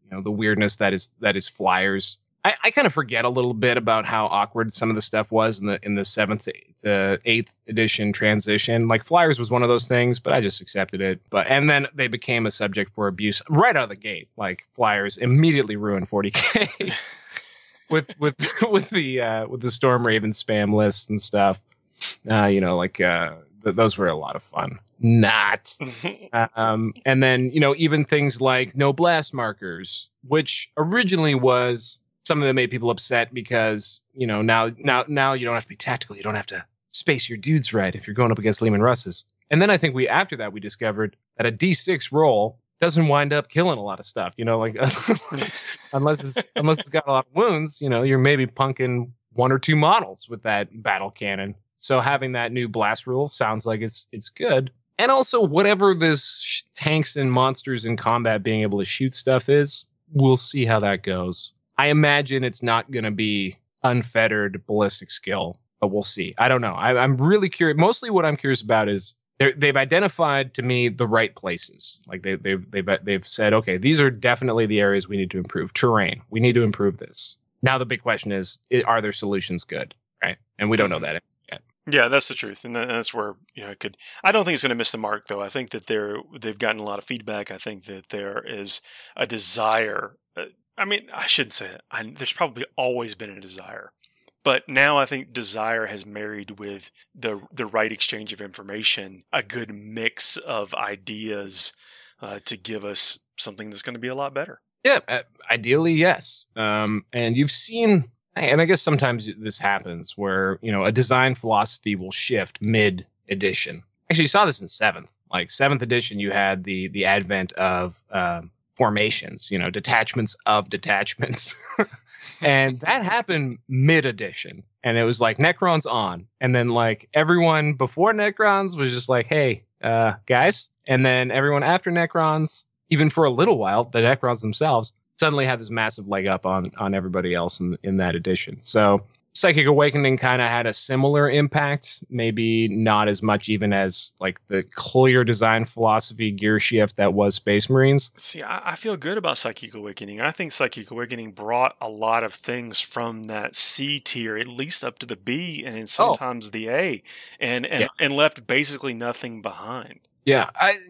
the weirdness that is Flyers. I kind of forget a little bit about how awkward some of the stuff was in the 7th to 8th edition transition. Like Flyers was one of those things, but I just accepted it. And then they became a subject for abuse right out of the gate. Like Flyers immediately ruined 40K with the Storm Raven spam lists and stuff. Those were a lot of fun. Not. And then even things like no blast markers, which originally was something that made people upset because, now you don't have to be tactical. You don't have to space your dudes right if you're going up against Leman Russes. And then I think after that we discovered that a D6 roll doesn't wind up killing a lot of stuff. Unless it's got a lot of wounds, you're maybe punking 1 or 2 models with that battle cannon. So having that new blast rule sounds like it's good. And also whatever this tanks and monsters in combat being able to shoot stuff is, we'll see how that goes. I imagine it's not going to be unfettered ballistic skill, but we'll see. I don't know. I'm really curious. Mostly what I'm curious about is they've identified to me the right places. Like they've said, okay, these are definitely the areas we need to improve. Terrain, we need to improve this. Now the big question is, are their solutions good? Right? And we don't know that yet. Yeah, that's the truth, and that's where I don't think it's going to miss the mark, though. I think that they've gotten a lot of feedback. I think that there is a desire. I shouldn't say that. There's probably always been a desire, but now I think desire has married with the right exchange of information, a good mix of ideas to give us something that's going to be a lot better. Yeah, ideally, yes. And you've seen. And I guess sometimes this happens where, a design philosophy will shift mid-edition. Actually, you saw this in 7th. Like 7th edition, you had the advent of formations, detachments of detachments. And that happened mid-edition. And it was like Necrons on. And then like everyone before Necrons was just like, hey, guys. And then everyone after Necrons, even for a little while, the Necrons themselves, suddenly had this massive leg up on everybody else in that edition. So Psychic Awakening kind of had a similar impact, maybe not as much even as like the clear design philosophy gear shift that was Space Marines. See, I feel good about Psychic Awakening. I think Psychic Awakening brought a lot of things from that C tier, at least up to the B, and then sometimes the A, and left basically nothing behind. Yeah,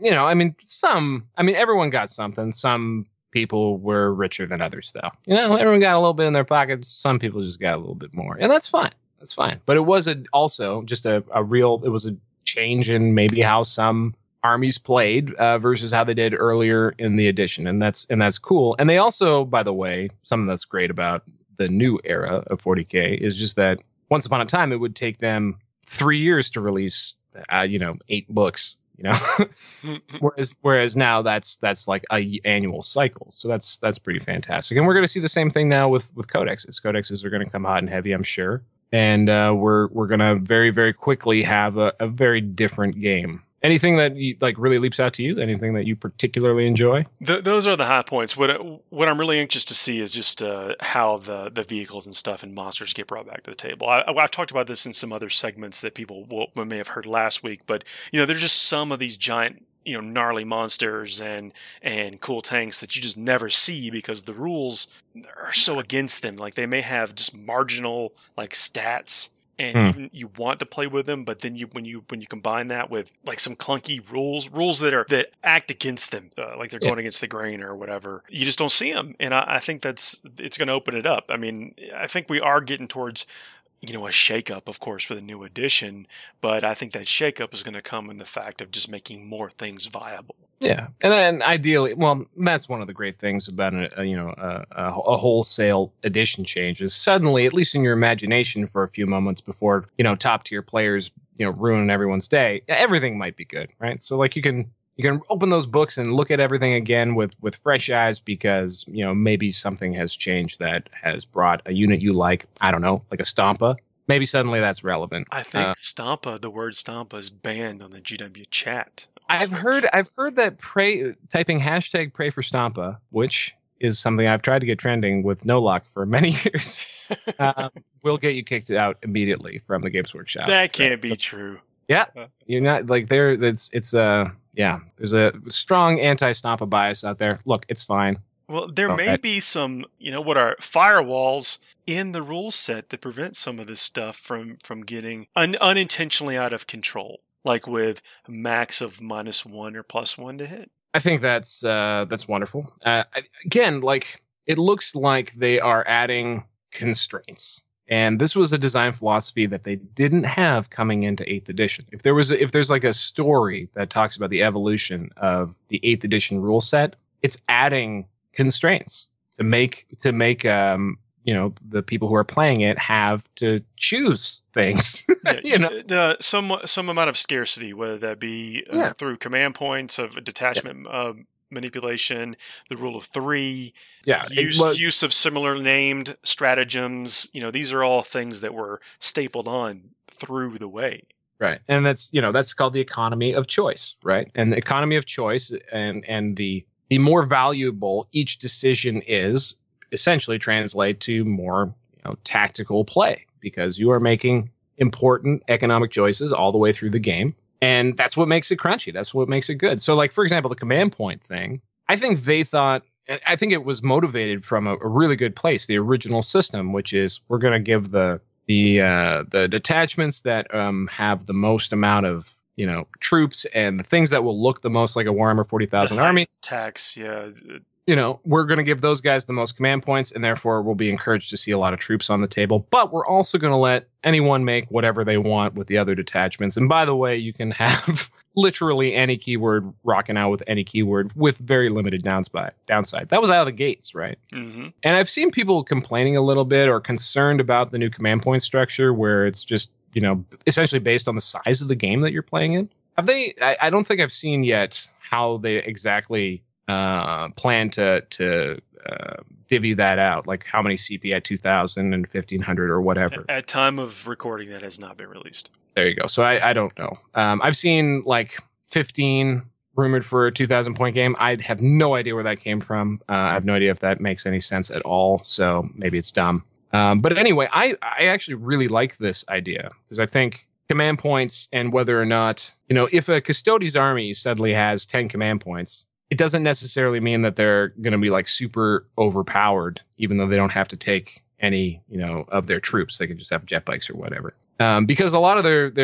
everyone got something. Some people were richer than others, though. Everyone got a little bit in their pockets. Some people just got a little bit more, and that's fine. That's fine. But it was also just a change in maybe how some armies played versus how they did earlier in the edition, and that's cool. And they also, by the way, something that's great about the new era of 40K is just that once upon a time it would take them 3 years to release 8 books. Whereas now that's like a annual cycle. So that's pretty fantastic. And we're going to see the same thing now with codexes. Codexes are going to come hot and heavy, I'm sure. And we're going to very, very quickly have a very different game. Anything that really leaps out to you? Anything that you particularly enjoy? Those are the high points. What I'm really anxious to see is just how the vehicles and stuff and monsters get brought back to the table. I've talked about this in some other segments that people may have heard last week, but there's just some of these giant gnarly monsters and cool tanks that you just never see because the rules are so against them. Like they may have just marginal stats. And even you want to play with them, but then when you combine that with some clunky rules that act against them, like they're going against the grain or whatever, you just don't see them. And I think it's going to open it up. I mean, I think we are getting towards a shakeup, of course, for the new edition, but I think that shakeup is going to come in the fact of just making more things viable. Yeah, and ideally, well, that's one of the great things about a wholesale edition change is suddenly, at least in your imagination, for a few moments before top tier players ruin everyone's day, everything might be good, right? So you can open those books and look at everything again with fresh eyes because maybe something has changed that has brought a unit you like. I don't know, like a Stompa. Maybe suddenly that's relevant. I think Stompa, the word Stompa, is banned on the GW chat. I've heard that typing hashtag pray for Stompa, which is something I've tried to get trending with no luck for many years, will get you kicked out immediately from the Games Workshop. That can't be true. Yeah, you're not there. There's a strong anti-Stompa bias out there. Look, it's fine. Well, there may be some, what are firewalls in the rule set that prevent some of this stuff from getting unintentionally out of control, like with max of -1 or +1 to hit. I think that's wonderful. Again, like it looks like they are adding constraints, and this was a design philosophy that they didn't have coming into 8th edition. If there's like a story that talks about the evolution of the 8th edition rule set, it's adding constraints to make the people who are playing it have to choose things. Some amount of scarcity, whether that be through command points of detachment manipulation, the rule of 3, use of similar named stratagems. These are all things that were stapled on through the way. Right. And that's called the economy of choice, right? And the economy of choice and the more valuable each decision is essentially translate to more tactical play, because you are making important economic choices all the way through the game. And that's what makes it crunchy. That's what makes it good. So, like, for example, the command point thing, I think it was motivated from a really good place, the original system, which is we're going to give the detachments that have the most amount of troops and the things that will look the most like a Warhammer 40,000 army. Tax, yeah. We're going to give those guys the most command points, and therefore we'll be encouraged to see a lot of troops on the table. But we're also going to let anyone make whatever they want with the other detachments. And by the way, you can have literally any keyword rocking out with any keyword with very limited downside. That was out of the gates, right? Mm-hmm. And I've seen people complaining a little bit or concerned about the new command point structure, where it's just essentially based on the size of the game that you're playing in. Have they? I don't think I've seen yet how they exactly plan to divvy that out, like how many CP at 2,000 and 1,500 or whatever. At time of recording, that has not been released. There you go. So I don't know. I've seen like 15 rumored for a 2,000 point game. I have no idea where that came from. I have no idea if that makes any sense at all. So maybe it's dumb. But anyway, I actually really like this idea, because I think command points, and whether or not, if a Custodes army suddenly has 10 command points, it doesn't necessarily mean that they're going to be like super overpowered, even though they don't have to take any, of their troops. They can just have jet bikes or whatever. Because a lot of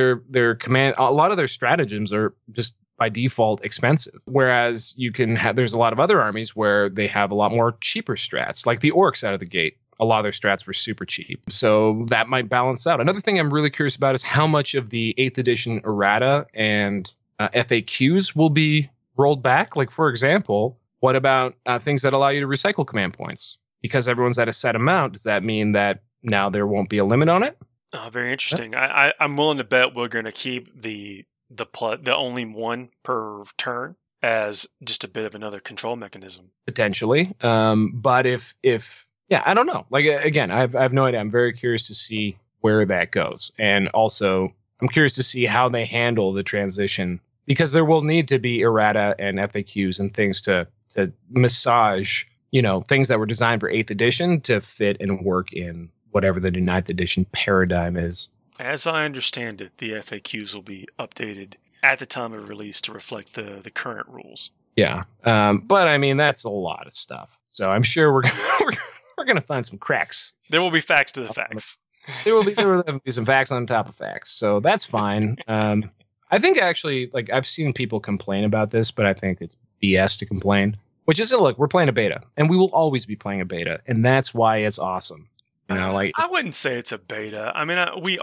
a lot of their stratagems are just by default expensive. Whereas there's a lot of other armies where they have a lot more cheaper strats, like the orcs out of the gate. A lot of their strats were super cheap. So that might balance out. Another thing I'm really curious about is how much of the 8th edition errata and FAQs will be rolled back. Like, for example, what about things that allow you to recycle command points? Because everyone's at a set amount, does that mean that now there won't be a limit on it? Oh, very interesting. Yeah. I'm willing to bet we're going to keep the only one per turn as just a bit of another control mechanism. Potentially. But if I don't know. Like, again, I have no idea. I'm very curious to see where that goes. And also, I'm curious to see how they handle the transition, because there will need to be errata and FAQs and things to massage, things that were designed for 8th edition to fit and work in whatever the new 9th edition paradigm is. As I understand it, the FAQs will be updated at the time of release to reflect the current rules. Yeah. But I mean, that's a lot of stuff. So I'm sure we're going to find some cracks. There will be facts to the facts. There will be some facts on top of facts. So that's fine. I think actually, like, I've seen people complain about this, but I think it's BS to complain. Which is, look, we're playing a beta, and we will always be playing a beta, and that's why it's awesome. I wouldn't say it's a beta. I mean,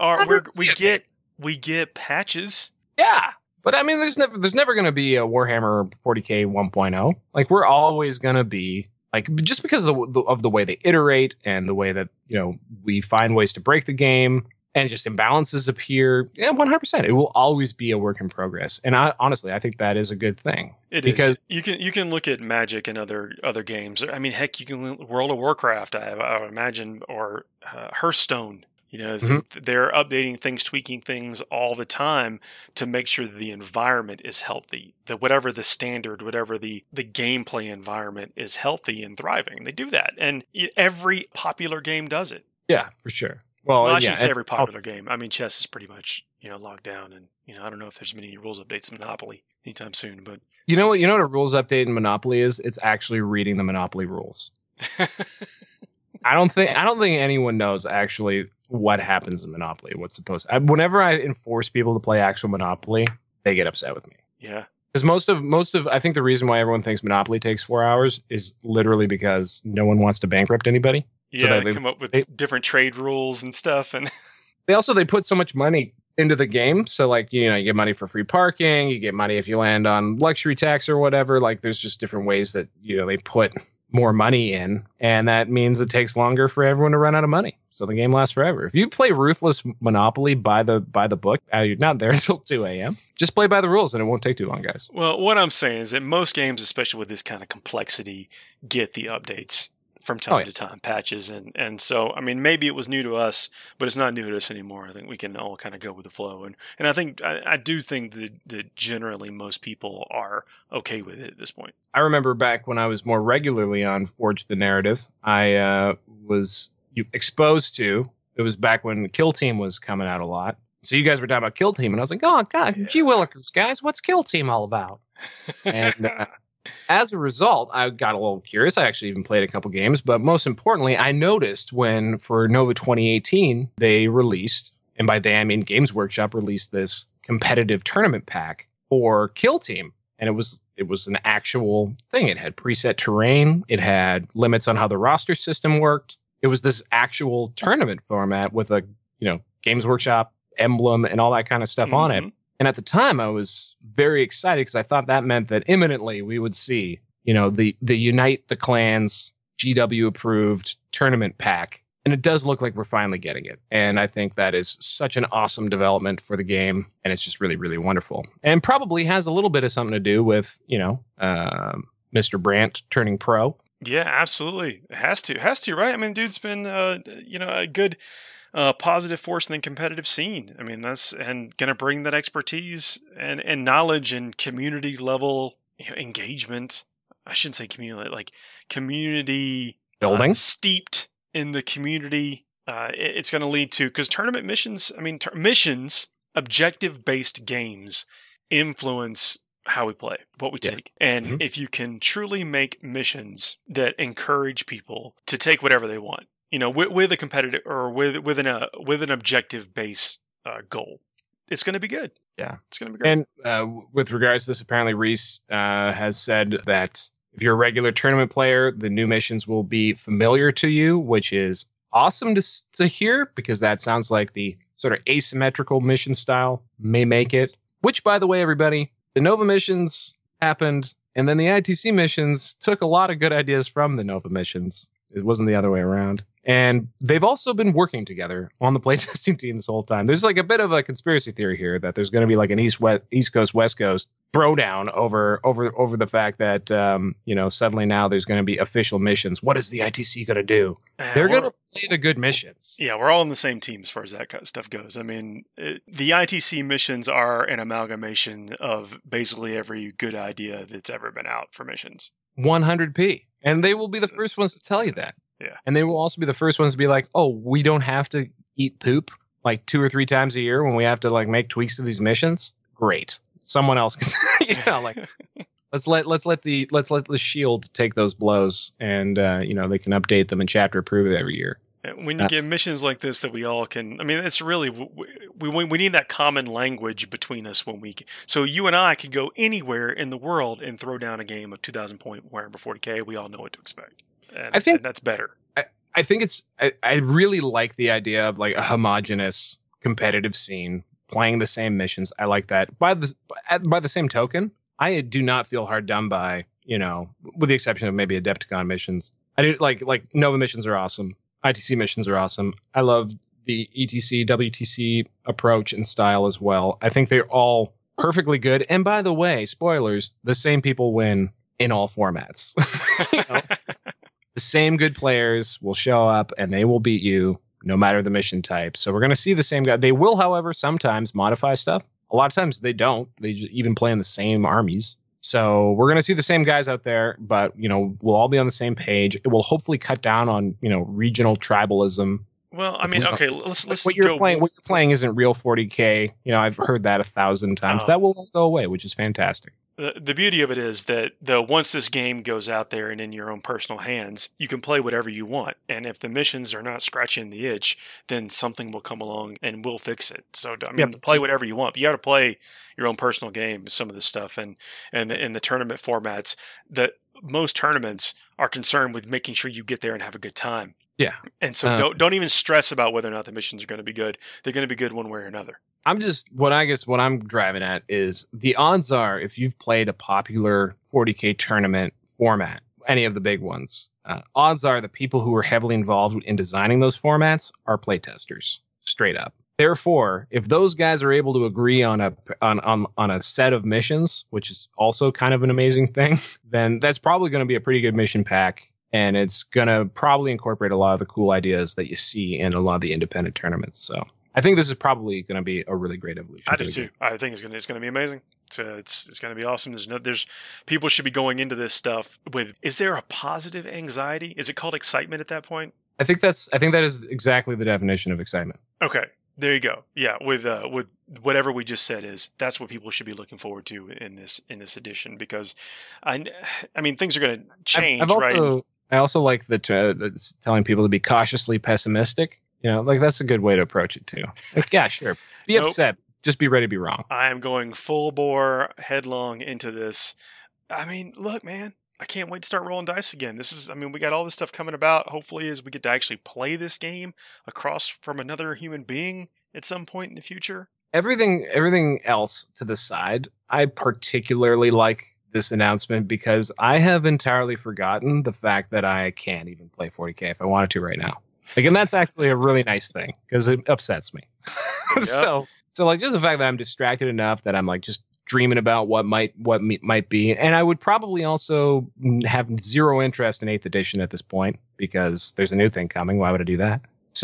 we get patches. Yeah, but I mean, there's never going to be a Warhammer 40K 1.0. Like, we're always going to be, like, just because of the way they iterate and the way that we find ways to break the game. And just imbalances appear, 100%. It will always be a work in progress, and honestly, I think that is a good thing. Because you can look at Magic and other games. I mean, heck, you can World of Warcraft, I would imagine, or Hearthstone. They're updating things, tweaking things all the time to make sure that the environment is healthy. That whatever the standard, whatever the gameplay environment is healthy and thriving. They do that, and every popular game does it. Yeah, for sure. Well, I shouldn't say every popular game. I mean, chess is pretty much locked down. And I don't know if there's many rules updates in Monopoly anytime soon. But You know what a rules update in Monopoly is? It's actually reading the Monopoly rules. I don't think anyone knows actually what happens in Monopoly. What's supposed to, whenever I enforce people to play actual Monopoly, they get upset with me. Yeah. Because most of I think the reason why everyone thinks Monopoly takes 4 hours is literally because no one wants to bankrupt anybody. Yeah, they come up with different trade rules and stuff, and they put so much money into the game. So like, you get money for free parking, you get money if you land on luxury tax or whatever. Like there's just different ways that, they put more money in, and that means it takes longer for everyone to run out of money. So the game lasts forever. If you play Ruthless Monopoly by the book, you're not there until 2 a.m. Just play by the rules and it won't take too long, guys. Well, what I'm saying is that most games, especially with this kind of complexity, get the updates from time to time, patches. And so, I mean, maybe it was new to us, but it's not new to us anymore. I think we can all kind of go with the flow. And I do think that generally most people are okay with it at this point. I remember back when I was more regularly on Forge the Narrative, I was exposed to, it was back when Kill Team was coming out a lot. So you guys were talking about Kill Team, and I was like, oh, God, yeah. Gee willikers, guys, what's Kill Team all about? And as a result, I got a little curious. I actually even played a couple games, but most importantly, I noticed when, for Nova 2018, they released, and by they I mean Games Workshop released this competitive tournament pack for Kill Team. And it was an actual thing. It had preset terrain. It had limits on how the roster system worked. It was this actual tournament format with a, Games Workshop emblem and all that kind of stuff on it. And at the time, I was very excited because I thought that meant that imminently we would see, the Unite the Clans GW approved tournament pack. And it does look like we're finally getting it. And I think that is such an awesome development for the game. And it's just really, really wonderful. And probably has a little bit of something to do with, Mr. Brandt turning pro. Yeah, absolutely. It has to, right? I mean, dude's been, a good positive force in the competitive scene. I mean, and going to bring that expertise and knowledge and community level engagement. I shouldn't say community, like community building, steeped in the community. It's going to lead to, because tournament missions, missions, objective-based games influence how we play, what we take. And if you can truly make missions that encourage people to take whatever they want, with a competitive or with an objective base goal, it's going to be good. Yeah, it's going to be great. And with regards to this, apparently Reese has said that if you're a regular tournament player, the new missions will be familiar to you, which is awesome to hear, because that sounds like the sort of asymmetrical mission style may make it. Which, by the way, everybody, the Nova missions happened, and then the ITC missions took a lot of good ideas from the Nova missions. It wasn't the other way around. And they've also been working together on the playtesting team this whole time. There's like a bit of a conspiracy theory here that there's going to be like an East Coast, West Coast throwdown over the fact that, suddenly now there's going to be official missions. What is the ITC going to do? They're going to play the good missions. Yeah, we're all on the same team as far as that kind of stuff goes. I mean, the ITC missions are an amalgamation of basically every good idea that's ever been out for missions. 100p. And they will be the first ones to tell you that. Yeah. And they will also be the first ones to be like, oh, we don't have to eat poop like 2 or 3 times a year when we have to like make tweaks to these missions. Great. Someone else can, let's let the shield take those blows, and they can update them and chapter approve it every year. When you get missions like this that we all can, I mean, it's really, we need that common language between us so you and I can go anywhere in the world and throw down a game of 2,000 point Warhammer 40K. We all know what to expect. And I think that's better. I think I really like the idea of like a homogenous competitive scene playing the same missions. I like that. By the same token, I do not feel hard done by, with the exception of maybe Adepticon missions. I do like Nova missions are awesome. ITC missions are awesome. I love the ETC, WTC approach and style as well. I think they're all perfectly good. And by the way, spoilers, the same people win in all formats. The same good players will show up and they will beat you no matter the mission type. So we're going to see the same guy. They will, however, sometimes modify stuff. A lot of times they don't. They just even play in the same armies. So we're going to see the same guys out there, but, we'll all be on the same page. It will hopefully cut down on, regional tribalism Well, I mean, okay, let's what you're go. playing. What you're playing isn't real 40K. I've heard that 1,000 times. That will all go away, which is fantastic. The beauty of it is that once this game goes out there and in your own personal hands, you can play whatever you want. And if the missions are not scratching the itch, then something will come along and we'll fix it. So, I mean, play whatever you want. But you got to play your own personal game, some of this stuff. And in the tournament formats, that most tournaments are concerned with making sure you get there and have a good time. Yeah. And so don't even stress about whether or not the missions are going to be good. They're going to be good one way or another. What I'm driving at is the odds are, if you've played a popular 40K tournament format, any of the big ones, odds are the people who are heavily involved in designing those formats are playtesters, straight up. Therefore, if those guys are able to agree on a set of missions, which is also kind of an amazing thing, then that's probably going to be a pretty good mission pack. And it's going to probably incorporate a lot of the cool ideas that you see in a lot of the independent tournaments. So I think this is probably going to be a really great evolution. I do too. I think it's going to be amazing. It's going to be awesome. There's people should be going into this stuff with. Is there a positive anxiety? Is it called excitement at that point? I think that is exactly the definition of excitement. Okay, there you go. Yeah, with whatever we just said that's what people should be looking forward to in this edition, because I mean things are going to change, right? I also like telling people to be cautiously pessimistic. That's a good way to approach it too. Yeah, sure. Be upset. Just be ready to be wrong. I am going full bore, headlong into this. I mean, look, man, I can't wait to start rolling dice again. We got all this stuff coming about. Hopefully, as we get to actually play this game across from another human being at some point in the future. Everything else to the side, I particularly like this announcement because I have entirely forgotten the fact that I can't even play 40K if I wanted to right now. And that's actually a really nice thing because it upsets me. Yep. So just the fact that I'm distracted enough that I'm just dreaming about what might be, and I would probably also have zero interest in 8th edition at this point because there's a new thing coming. Why would I do that?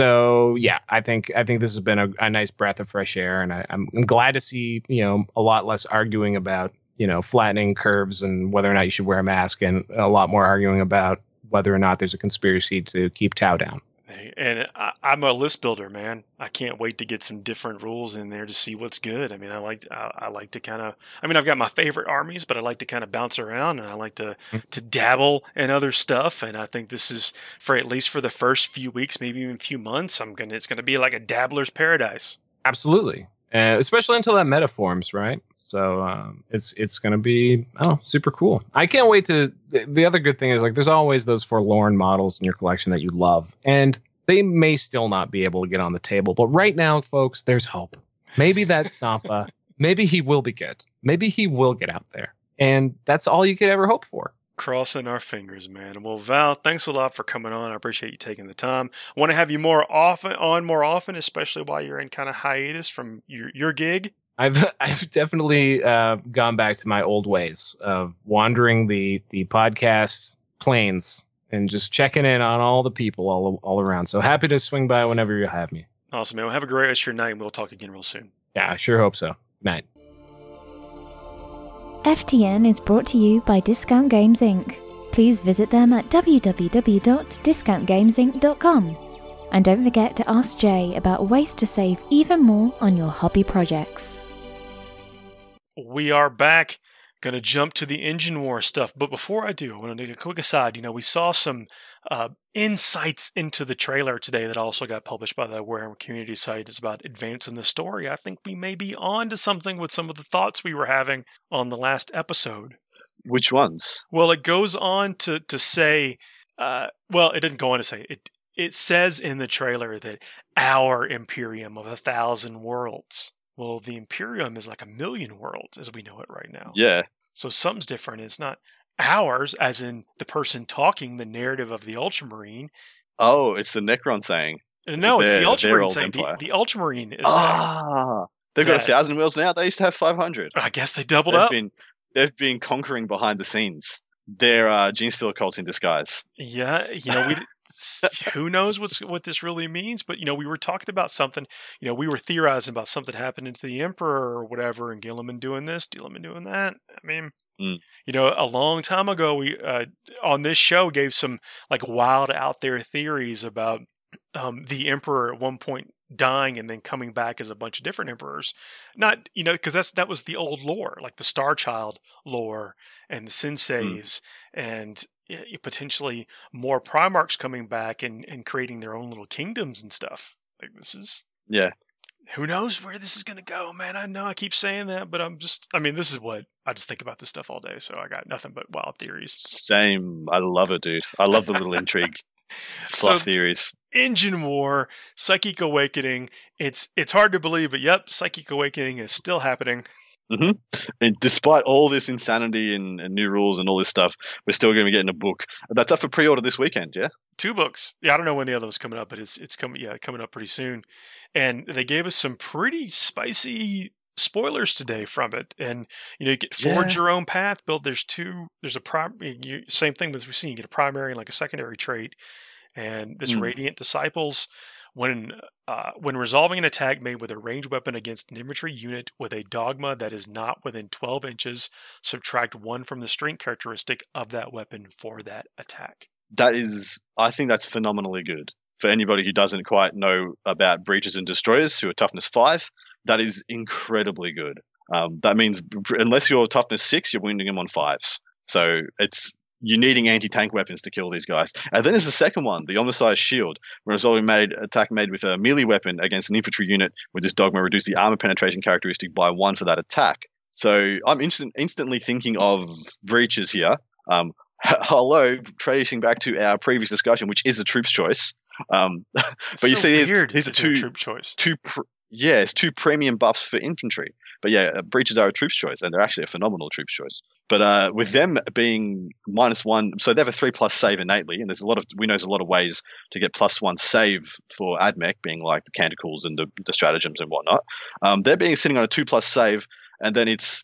So yeah, I think this has been a nice breath of fresh air, and I'm glad to see a lot less arguing about flattening curves and whether or not you should wear a mask, and a lot more arguing about whether or not there's a conspiracy to keep Tau down. And I'm a list builder, man. I can't wait to get some different rules in there to see what's good. I mean, I like to kind of. I mean, I've got my favorite armies, but I like to kind of bounce around, and I like to dabble in other stuff. And I think this is for at least for the first few weeks, maybe even few months. It's going to be like a dabbler's paradise. Absolutely, especially until that meta forms, right? So it's going to be super cool. I can't wait to. The other good thing is there's always those forlorn models in your collection that you love, and they may still not be able to get on the table. But right now, folks, there's hope. Maybe that's Stampa. Maybe he will be good. Maybe he will get out there, and that's all you could ever hope for. Crossing our fingers, man. Well, Val, thanks a lot for coming on. I appreciate you taking the time. I want to have you more often, especially while you're in kind of hiatus from your gig. I've definitely gone back to my old ways of wandering the podcast plains and just checking in on all the people all around. So happy to swing by whenever you have me. Awesome, man. Well, have a great rest of your night, and we'll talk again real soon. Yeah, I sure hope so. Good night. FTN is brought to you by Discount Games Inc. Please visit them at www.discountgamesinc.com. And don't forget to ask Jay about ways to save even more on your hobby projects. We are back. Going to jump to the Engine War stuff. But before I do, I want to do a quick aside. We saw some insights into the trailer today that also got published by the Warhammer community site. It's about advancing the story. I think we may be on to something with some of the thoughts we were having on the last episode. Which ones? Well, it goes on to say, it didn't go on to say, it says in the trailer that our Imperium of 1,000 worlds. Well, the Imperium is like 1,000,000 worlds as we know it right now. Yeah. So something's different. It's not ours, as in the person talking the narrative of the Ultramarine. Oh, it's the Necron saying. No, it's the Ultramarine saying. The Ultramarine is saying. They've got 1,000 worlds now. They used to have 500. I guess they doubled up. They've been conquering behind the scenes. They're Genestealer cults in disguise. Yeah, who knows what this really means? But we were talking about something. We were theorizing about something happening to the Emperor or whatever, and Guilliman doing this, Guilliman doing that. I mean, a long time ago, we on this show gave some wild out there theories about the emperor at one point dying and then coming back as a bunch of different emperors. Not, because that was the old lore, like the Star Child lore and the Senseis and potentially more Primarchs coming back and creating their own little kingdoms and stuff. Like this is... Yeah. Who knows where this is going to go, man? I know I keep saying that, but this is what I just think about this stuff all day. So I got nothing but wild theories. Same. I love it, dude. I love the little intrigue. Fluff theories. Engine War, Psychic Awakening. It's hard to believe, but yep, Psychic Awakening is still happening. Mm-hmm. And despite all this insanity and new rules and all this stuff, we're still going to be getting a book. That's up for pre-order this weekend, yeah? 2 books. Yeah, I don't know when the other one's coming up, but it's coming up pretty soon. And they gave us some pretty spicy spoilers today from it. And you get forge your own path, build. There's a same thing as we've seen. You get a primary and like a secondary trait. And this Radiant Disciples, when resolving an attack made with a ranged weapon against an infantry unit with a dogma that is not within 12 inches, subtract 1 from the strength characteristic of that weapon for that attack. I think that's phenomenally good. For anybody who doesn't quite know about Breaches and Destroyers, who are toughness 5, that is incredibly good. That means unless you're toughness 6, you're wounding them on 5s. So you're needing anti-tank weapons to kill these guys. And then there's the second one, the Omnicized Shield, where resolving attack made with a melee weapon against an infantry unit with this dogma reduce the armor penetration characteristic by 1 for that attack. So I'm instantly thinking of Breaches here. Hello, tracing back to our previous discussion, which is a troops choice. But you see, these are troop choice. It's 2 premium buffs for infantry. But yeah, Breaches are a troops choice, and they're actually a phenomenal troops choice. But with them being -1, so they have a 3+ save innately, and we know there's a lot of ways to get +1 save for AdMech, being like the canticles and the stratagems and whatnot. They're sitting on a 2+ save, and then it's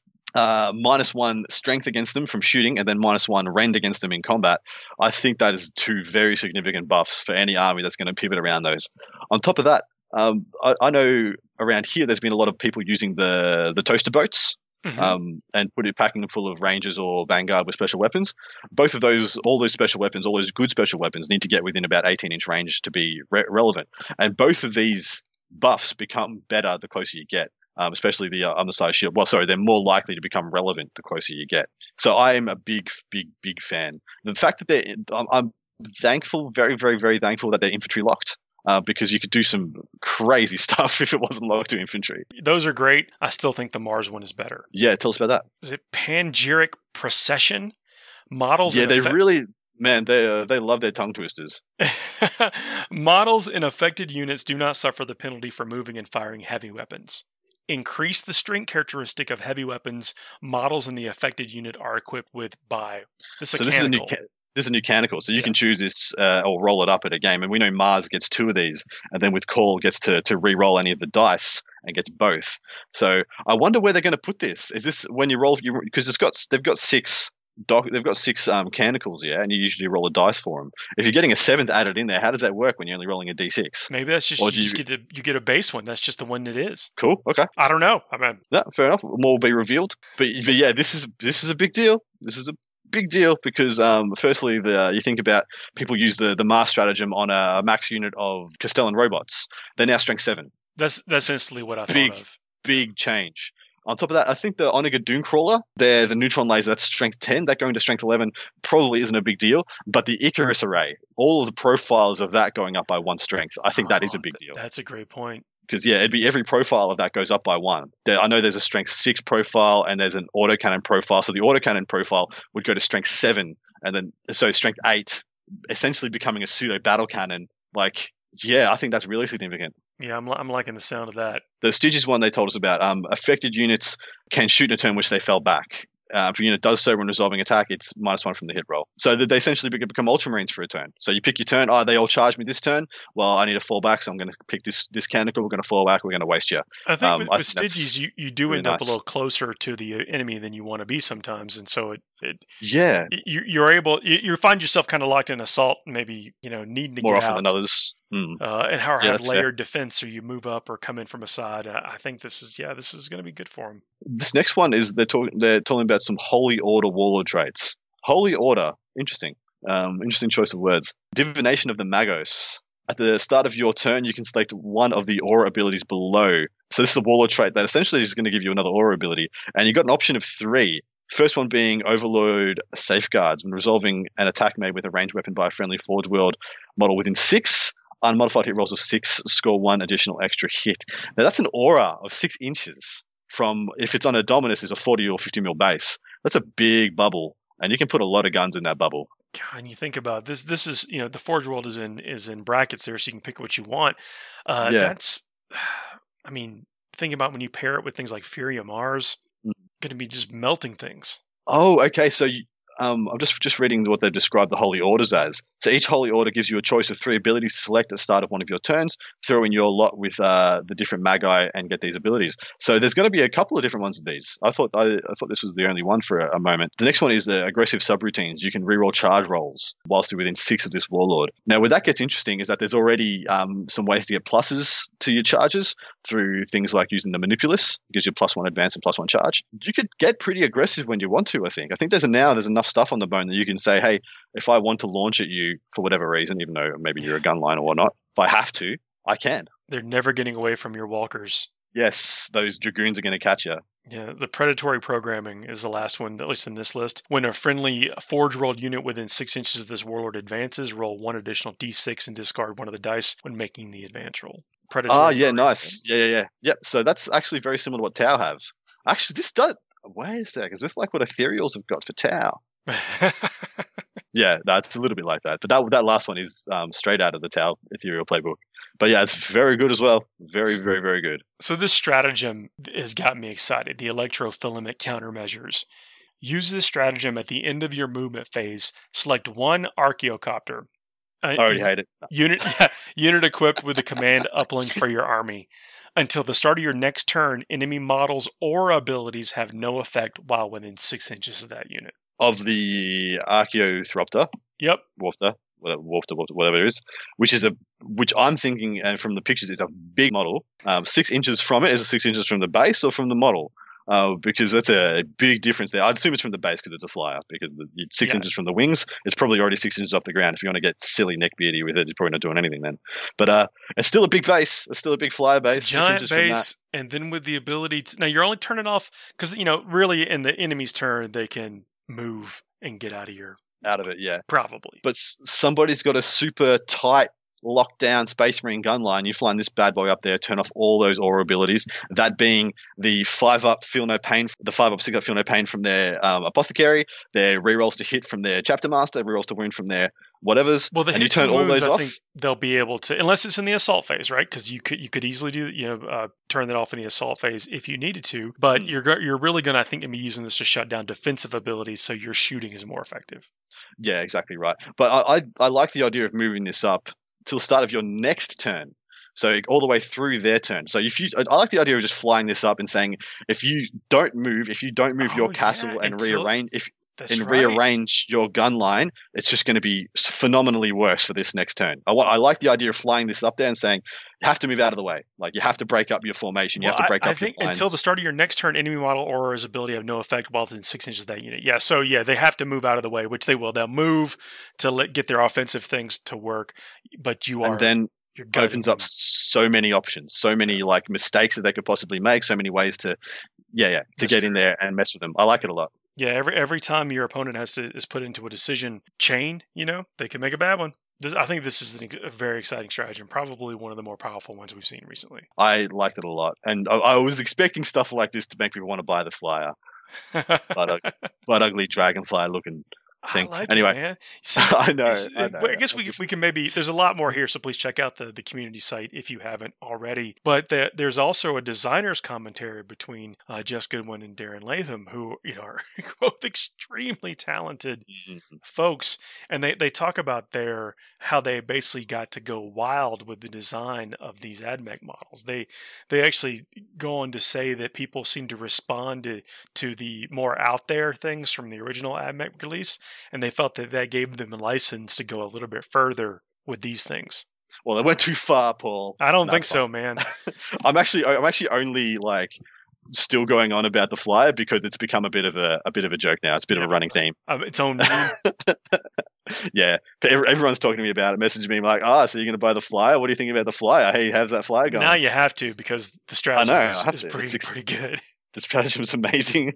-1 strength against them from shooting, and then -1 rend against them in combat. I think that is 2 very significant buffs for any army that's going to pivot around those. On top of that, I know around here there's been a lot of people using the toaster boats and packing them full of rangers or vanguard with special weapons. Both of those, all those special weapons, all those good special weapons need to get within about 18-inch range to be relevant. And both of these buffs become better the closer you get. Especially the Omnicized Shield. Well, sorry, they're more likely to become relevant the closer you get. So I am a big fan. The fact that I'm thankful, very, very, very thankful that they're infantry locked. Because you could do some crazy stuff if it wasn't locked to infantry. Those are great. I still think the Mars one is better. Yeah, tell us about that. Is it Panegyric Procession? Models. Yeah, they really... Man, they love their tongue twisters. Models in affected units do not suffer the penalty for moving and firing heavy weapons. Increase the strength characteristic of heavy weapons models in the affected unit are equipped with by this is a new canonical, so you can choose this or roll it up at a game. And we know Mars gets 2 of these, and then with Call gets to re-roll any of the dice and gets both. So I wonder where they're going to put this. Is this when you roll? Because they've got 6 canonicals, yeah, and you usually roll a dice for them. If you're getting a 7th added in there, how does that work when you're only rolling a d6? Maybe that's just you get a base one. That's just the one it is. Cool. Okay. I don't know. No, fair enough. More will be revealed. But yeah, this is a big deal. This is a big deal because firstly, you think about people use the Mars stratagem on a max unit of Castellan robots. They're now strength 7. That's instantly what I thought of. Big change. On top of that, I think the Onager Dooncrawler, the neutron laser, that's strength 10. That going to strength 11 probably isn't a big deal. But the Icarus array, all of the profiles of that going up by 1 strength, I think that is a big deal. That's a great point. Because, yeah, it'd be every profile of that goes up by 1. I know there's a strength 6 profile and there's an autocannon profile. So the autocannon profile would go to strength 7. And then, so strength 8, essentially becoming a pseudo battle cannon. Like, yeah, I think that's really significant. Yeah, I'm liking the sound of that. The Stygius one they told us about, affected units can shoot in a turn which they fell back. If a unit does so when resolving attack, it's -1 from the hit roll. So they essentially become Ultramarines for a turn. So you pick your turn. They all charge me this turn. Well, I need to fall back, so I'm going to pick this canonical. We're going to fall back. We're going to waste you. I think with Stygies, you do really end up a little closer to the enemy than you want to be sometimes, and so you're able. You find yourself kind of locked in assault, maybe needing to more get often out. than others. And have layered defense, or you move up or come in from a side. I think this is going to be good for them. This next one is they're talking about some Holy Order warlord traits. Holy Order, interesting choice of words. Divination of the Magos. At the start of your turn, you can select one of the aura abilities below. So this is a warlord trait that essentially is going to give you another aura ability. And you've got an option of 3. First one being Overlord Safeguards. When resolving an attack made with a ranged weapon by a friendly Forge World model within 6 unmodified hit rolls of 6, score 1 additional extra hit. Now that's an aura of 6 inches from, if it's on a Dominus, is a 40 or 50 mil base. That's a big bubble, and you can put a lot of guns in that bubble. God, and you think about this. This is, the Forge World is in brackets there, so you can pick what you want. That's, I mean, think about when you pair it with things like Fury of Mars, going to be just melting things. Oh, okay. So I'm just reading what they've described the Holy Orders as. So each Holy Order gives you a choice of 3 abilities to select at the start of one of your turns. Throw in your lot with the different Magi and get these abilities. So there's going to be a couple of different ones of these. I thought this was the only one for a moment. The next one is the aggressive subroutines. You can reroll charge rolls whilst you're within 6 of this Warlord. Now, where that gets interesting is that there's already some ways to get pluses to your charges through things like using the Manipulus. It gives you +1 advance and +1 charge. You could get pretty aggressive when you want to, I think. I think there's enough stuff on the bone that you can say, hey, if I want to launch at you for whatever reason, even though maybe you're a gunline or whatnot, if I have to, I can. They're never getting away from your walkers. Yes, those Dragoons are going to catch you. Yeah, the predatory programming is the last one, at least in this list. When a friendly Forge World unit within 6 inches of this Warlord advances, roll 1 additional d6 and discard 1 of the dice when making the advance roll. Nice. Yeah. Yep, so that's actually very similar to what Tau have. Actually, this does... Wait a sec, is this like what Ethereals have got for Tau? Yeah, that's a little bit like that. But that last one is straight out of the Tau Ethereal playbook. But yeah, it's very good as well. Very, very, very good. So this stratagem has got me excited. The electrofilament countermeasures. Use this stratagem at the end of your movement phase. Select 1 Archaeocopter. I already hate it. Unit equipped with the command uplink for your army. Until the start of your next turn, enemy models or abilities have no effect while within 6 inches of that unit. Of the Archaeothropter. Yep. Wafter, whatever it is, which I'm thinking, and from the pictures, is a big model. 6 inches from it, is it 6 inches from the base or from the model? Because that's a big difference there. I'd assume it's from the base because it's a flyer, because 6 inches from the wings, it's probably already 6 inches off the ground. If you want to get silly neckbeardy with it, you're probably not doing anything then. But it's still a big base. It's still a big flyer base. It's a giant base, and then with the ability to... Now, you're only turning off... Because, really, in the enemy's turn, they can move and get out of it, yeah. Probably. But somebody's got a super tight, locked down Space Marine gun line. You fly this bad boy up there, turn off all those aura abilities, that being the 5-up Feel No Pain, the 5-up 6-up Feel No Pain from their Apothecary, their rerolls to hit from their Chapter Master, rerolls to wound from their whatever's, well, the and you turn all those off. I think they'll be able to, unless it's in the assault phase, right? Because you could easily do turn that off in the assault phase if you needed to. But you're really going to, I think, be using this to shut down defensive abilities, so your shooting is more effective. Yeah, exactly right. But I like the idea of moving this up till the start of your next turn. So all the way through their turn. So I like the idea of just flying this up and saying, if you don't move your castle and rearrange your gun line, it's just going to be phenomenally worse for this next turn. I like the idea of flying this up there and saying, you have to move out of the way. Like, you have to break up your formation. You have to break up your lines. I think until the start of your next turn, enemy model or his ability have no effect while within 6 inches of that unit. Yeah, so they have to move out of the way, which they will. They'll move to get their offensive things to work, but it opens up so many options, so many like mistakes that they could possibly make, so many ways to get in there and mess with them. I like it a lot. Yeah, every time your opponent is put into a decision chain, they can make a bad one. I think this is a very exciting strategy and probably one of the more powerful ones we've seen recently. I liked it a lot, and I was expecting stuff like this to make people want to buy the flyer. But ugly dragonfly looking thing. I like anyway, it, man. So, I know. I guess we can maybe. There's a lot more here, so please check out the community site if you haven't already. But there's also a designer's commentary between Jess Goodwin and Darren Latham, who are both extremely talented folks, and they talk about how they basically got to go wild with the design of these AdMech models. They actually go on to say that people seem to respond to the more out there things from the original AdMech release. And they felt that gave them a license to go a little bit further with these things. Well, they went too far, Paul. I don't think so, man. I'm actually only like still going on about the flyer because it's become a bit of a joke now. It's a bit of a running theme. Its own meme. Yeah, but everyone's talking to me about it, messaging me like, so you're going to buy the flyer? What do you think about the flyer? Hey, how's that flyer going? Now you have to, because the strategy is pretty good. The stratagem is amazing.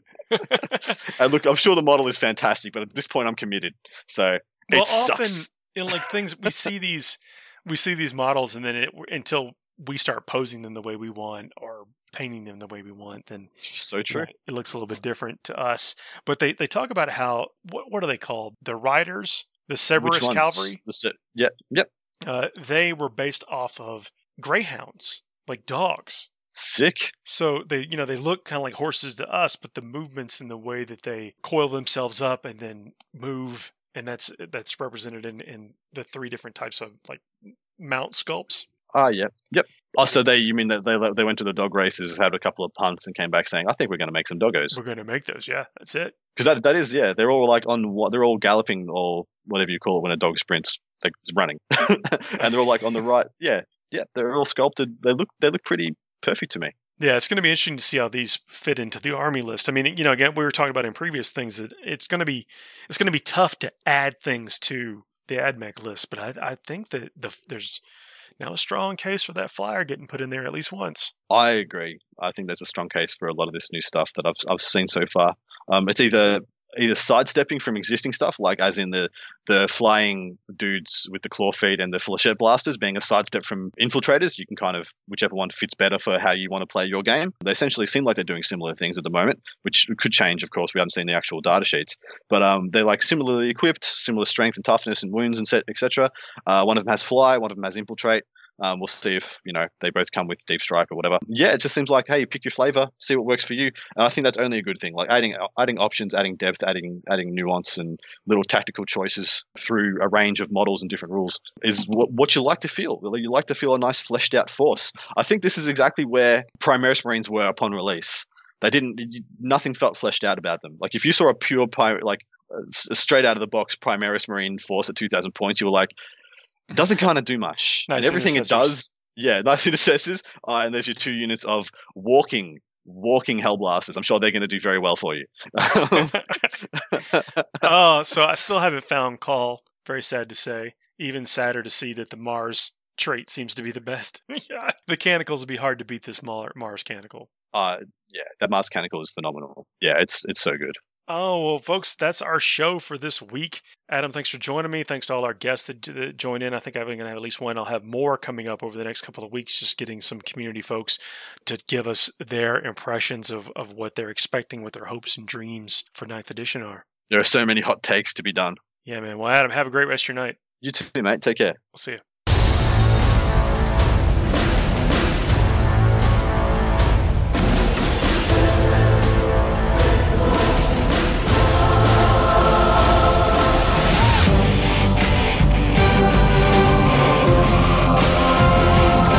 And look, I'm sure the model is fantastic, but at this point I'm committed. So it sucks. Often in like things we see these models, and then until we start posing them the way we want or painting them the way we want, then it's so true. It looks a little bit different to us. But they talk about how what are they called? The riders, the Cerberus Cavalry. Yep. They were based off of greyhounds, like dogs. Sick. So they look kind of like horses to us, but the movements and the way that they coil themselves up and then move, and that's represented in the 3 different types of like mount sculpts. Yep. Oh, so you mean that they went to the dog races, had a couple of punts, and came back saying, "I think we're going to make some doggos." We're going to make those, yeah. That's it. Because that is, yeah. They're all like they're all galloping or whatever you call it when a dog sprints, like it's running, and they're all like on the right. Yeah. They're all sculpted. They look pretty perfect to me. Yeah, it's going to be interesting to see how these fit into the army list. I mean, again, we were talking about in previous things that it's going to be tough to add things to the AdMech list, but I think that there's now a strong case for that flyer getting put in there at least once. I agree. I think there's a strong case for a lot of this new stuff that I've seen so far. It's either sidestepping from existing stuff, like as in the flying dudes with the claw feet and the flechette blasters being a sidestep from infiltrators. You can kind of, whichever one fits better for how you want to play your game. They essentially seem like they're doing similar things at the moment, which could change, of course. We haven't seen the actual data sheets. But they're like similarly equipped, similar strength and toughness and wounds and etc. One of them has fly, one of them has infiltrate. We'll see if, they both come with deep strike or whatever. Yeah, it just seems like, hey, pick your flavor, see what works for you. And I think that's only a good thing. Like adding options, adding depth, adding nuance and little tactical choices through a range of models and different rules is what you like to feel. You like to feel a nice fleshed out force. I think this is exactly where Primaris Marines were upon release. Nothing felt fleshed out about them. Like if you saw a pure straight out of the box Primaris Marine force at 2,000 points, you were like, it doesn't kind of do much. Nice, and everything it does, nice intercessors. And there's your 2 units of walking Hellblasters. I'm sure they're going to do very well for you. So I still haven't found Call. Very sad to say. Even sadder to see that the Mars trait seems to be the best. The Canicles would be hard to beat this Mars Canicle. That Mars Canicle is phenomenal. Yeah, it's so good. Oh, well, folks, that's our show for this week. Adam, thanks for joining me. Thanks to all our guests that joined in. I think I'm going to have at least one. I'll have more coming up over the next couple of weeks, just getting some community folks to give us their impressions of what they're expecting, what their hopes and dreams for 9th edition are. There are so many hot takes to be done. Yeah, man. Well, Adam, have a great rest of your night. You too, mate. Take care. We'll see you.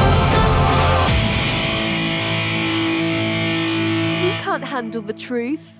Handle the truth.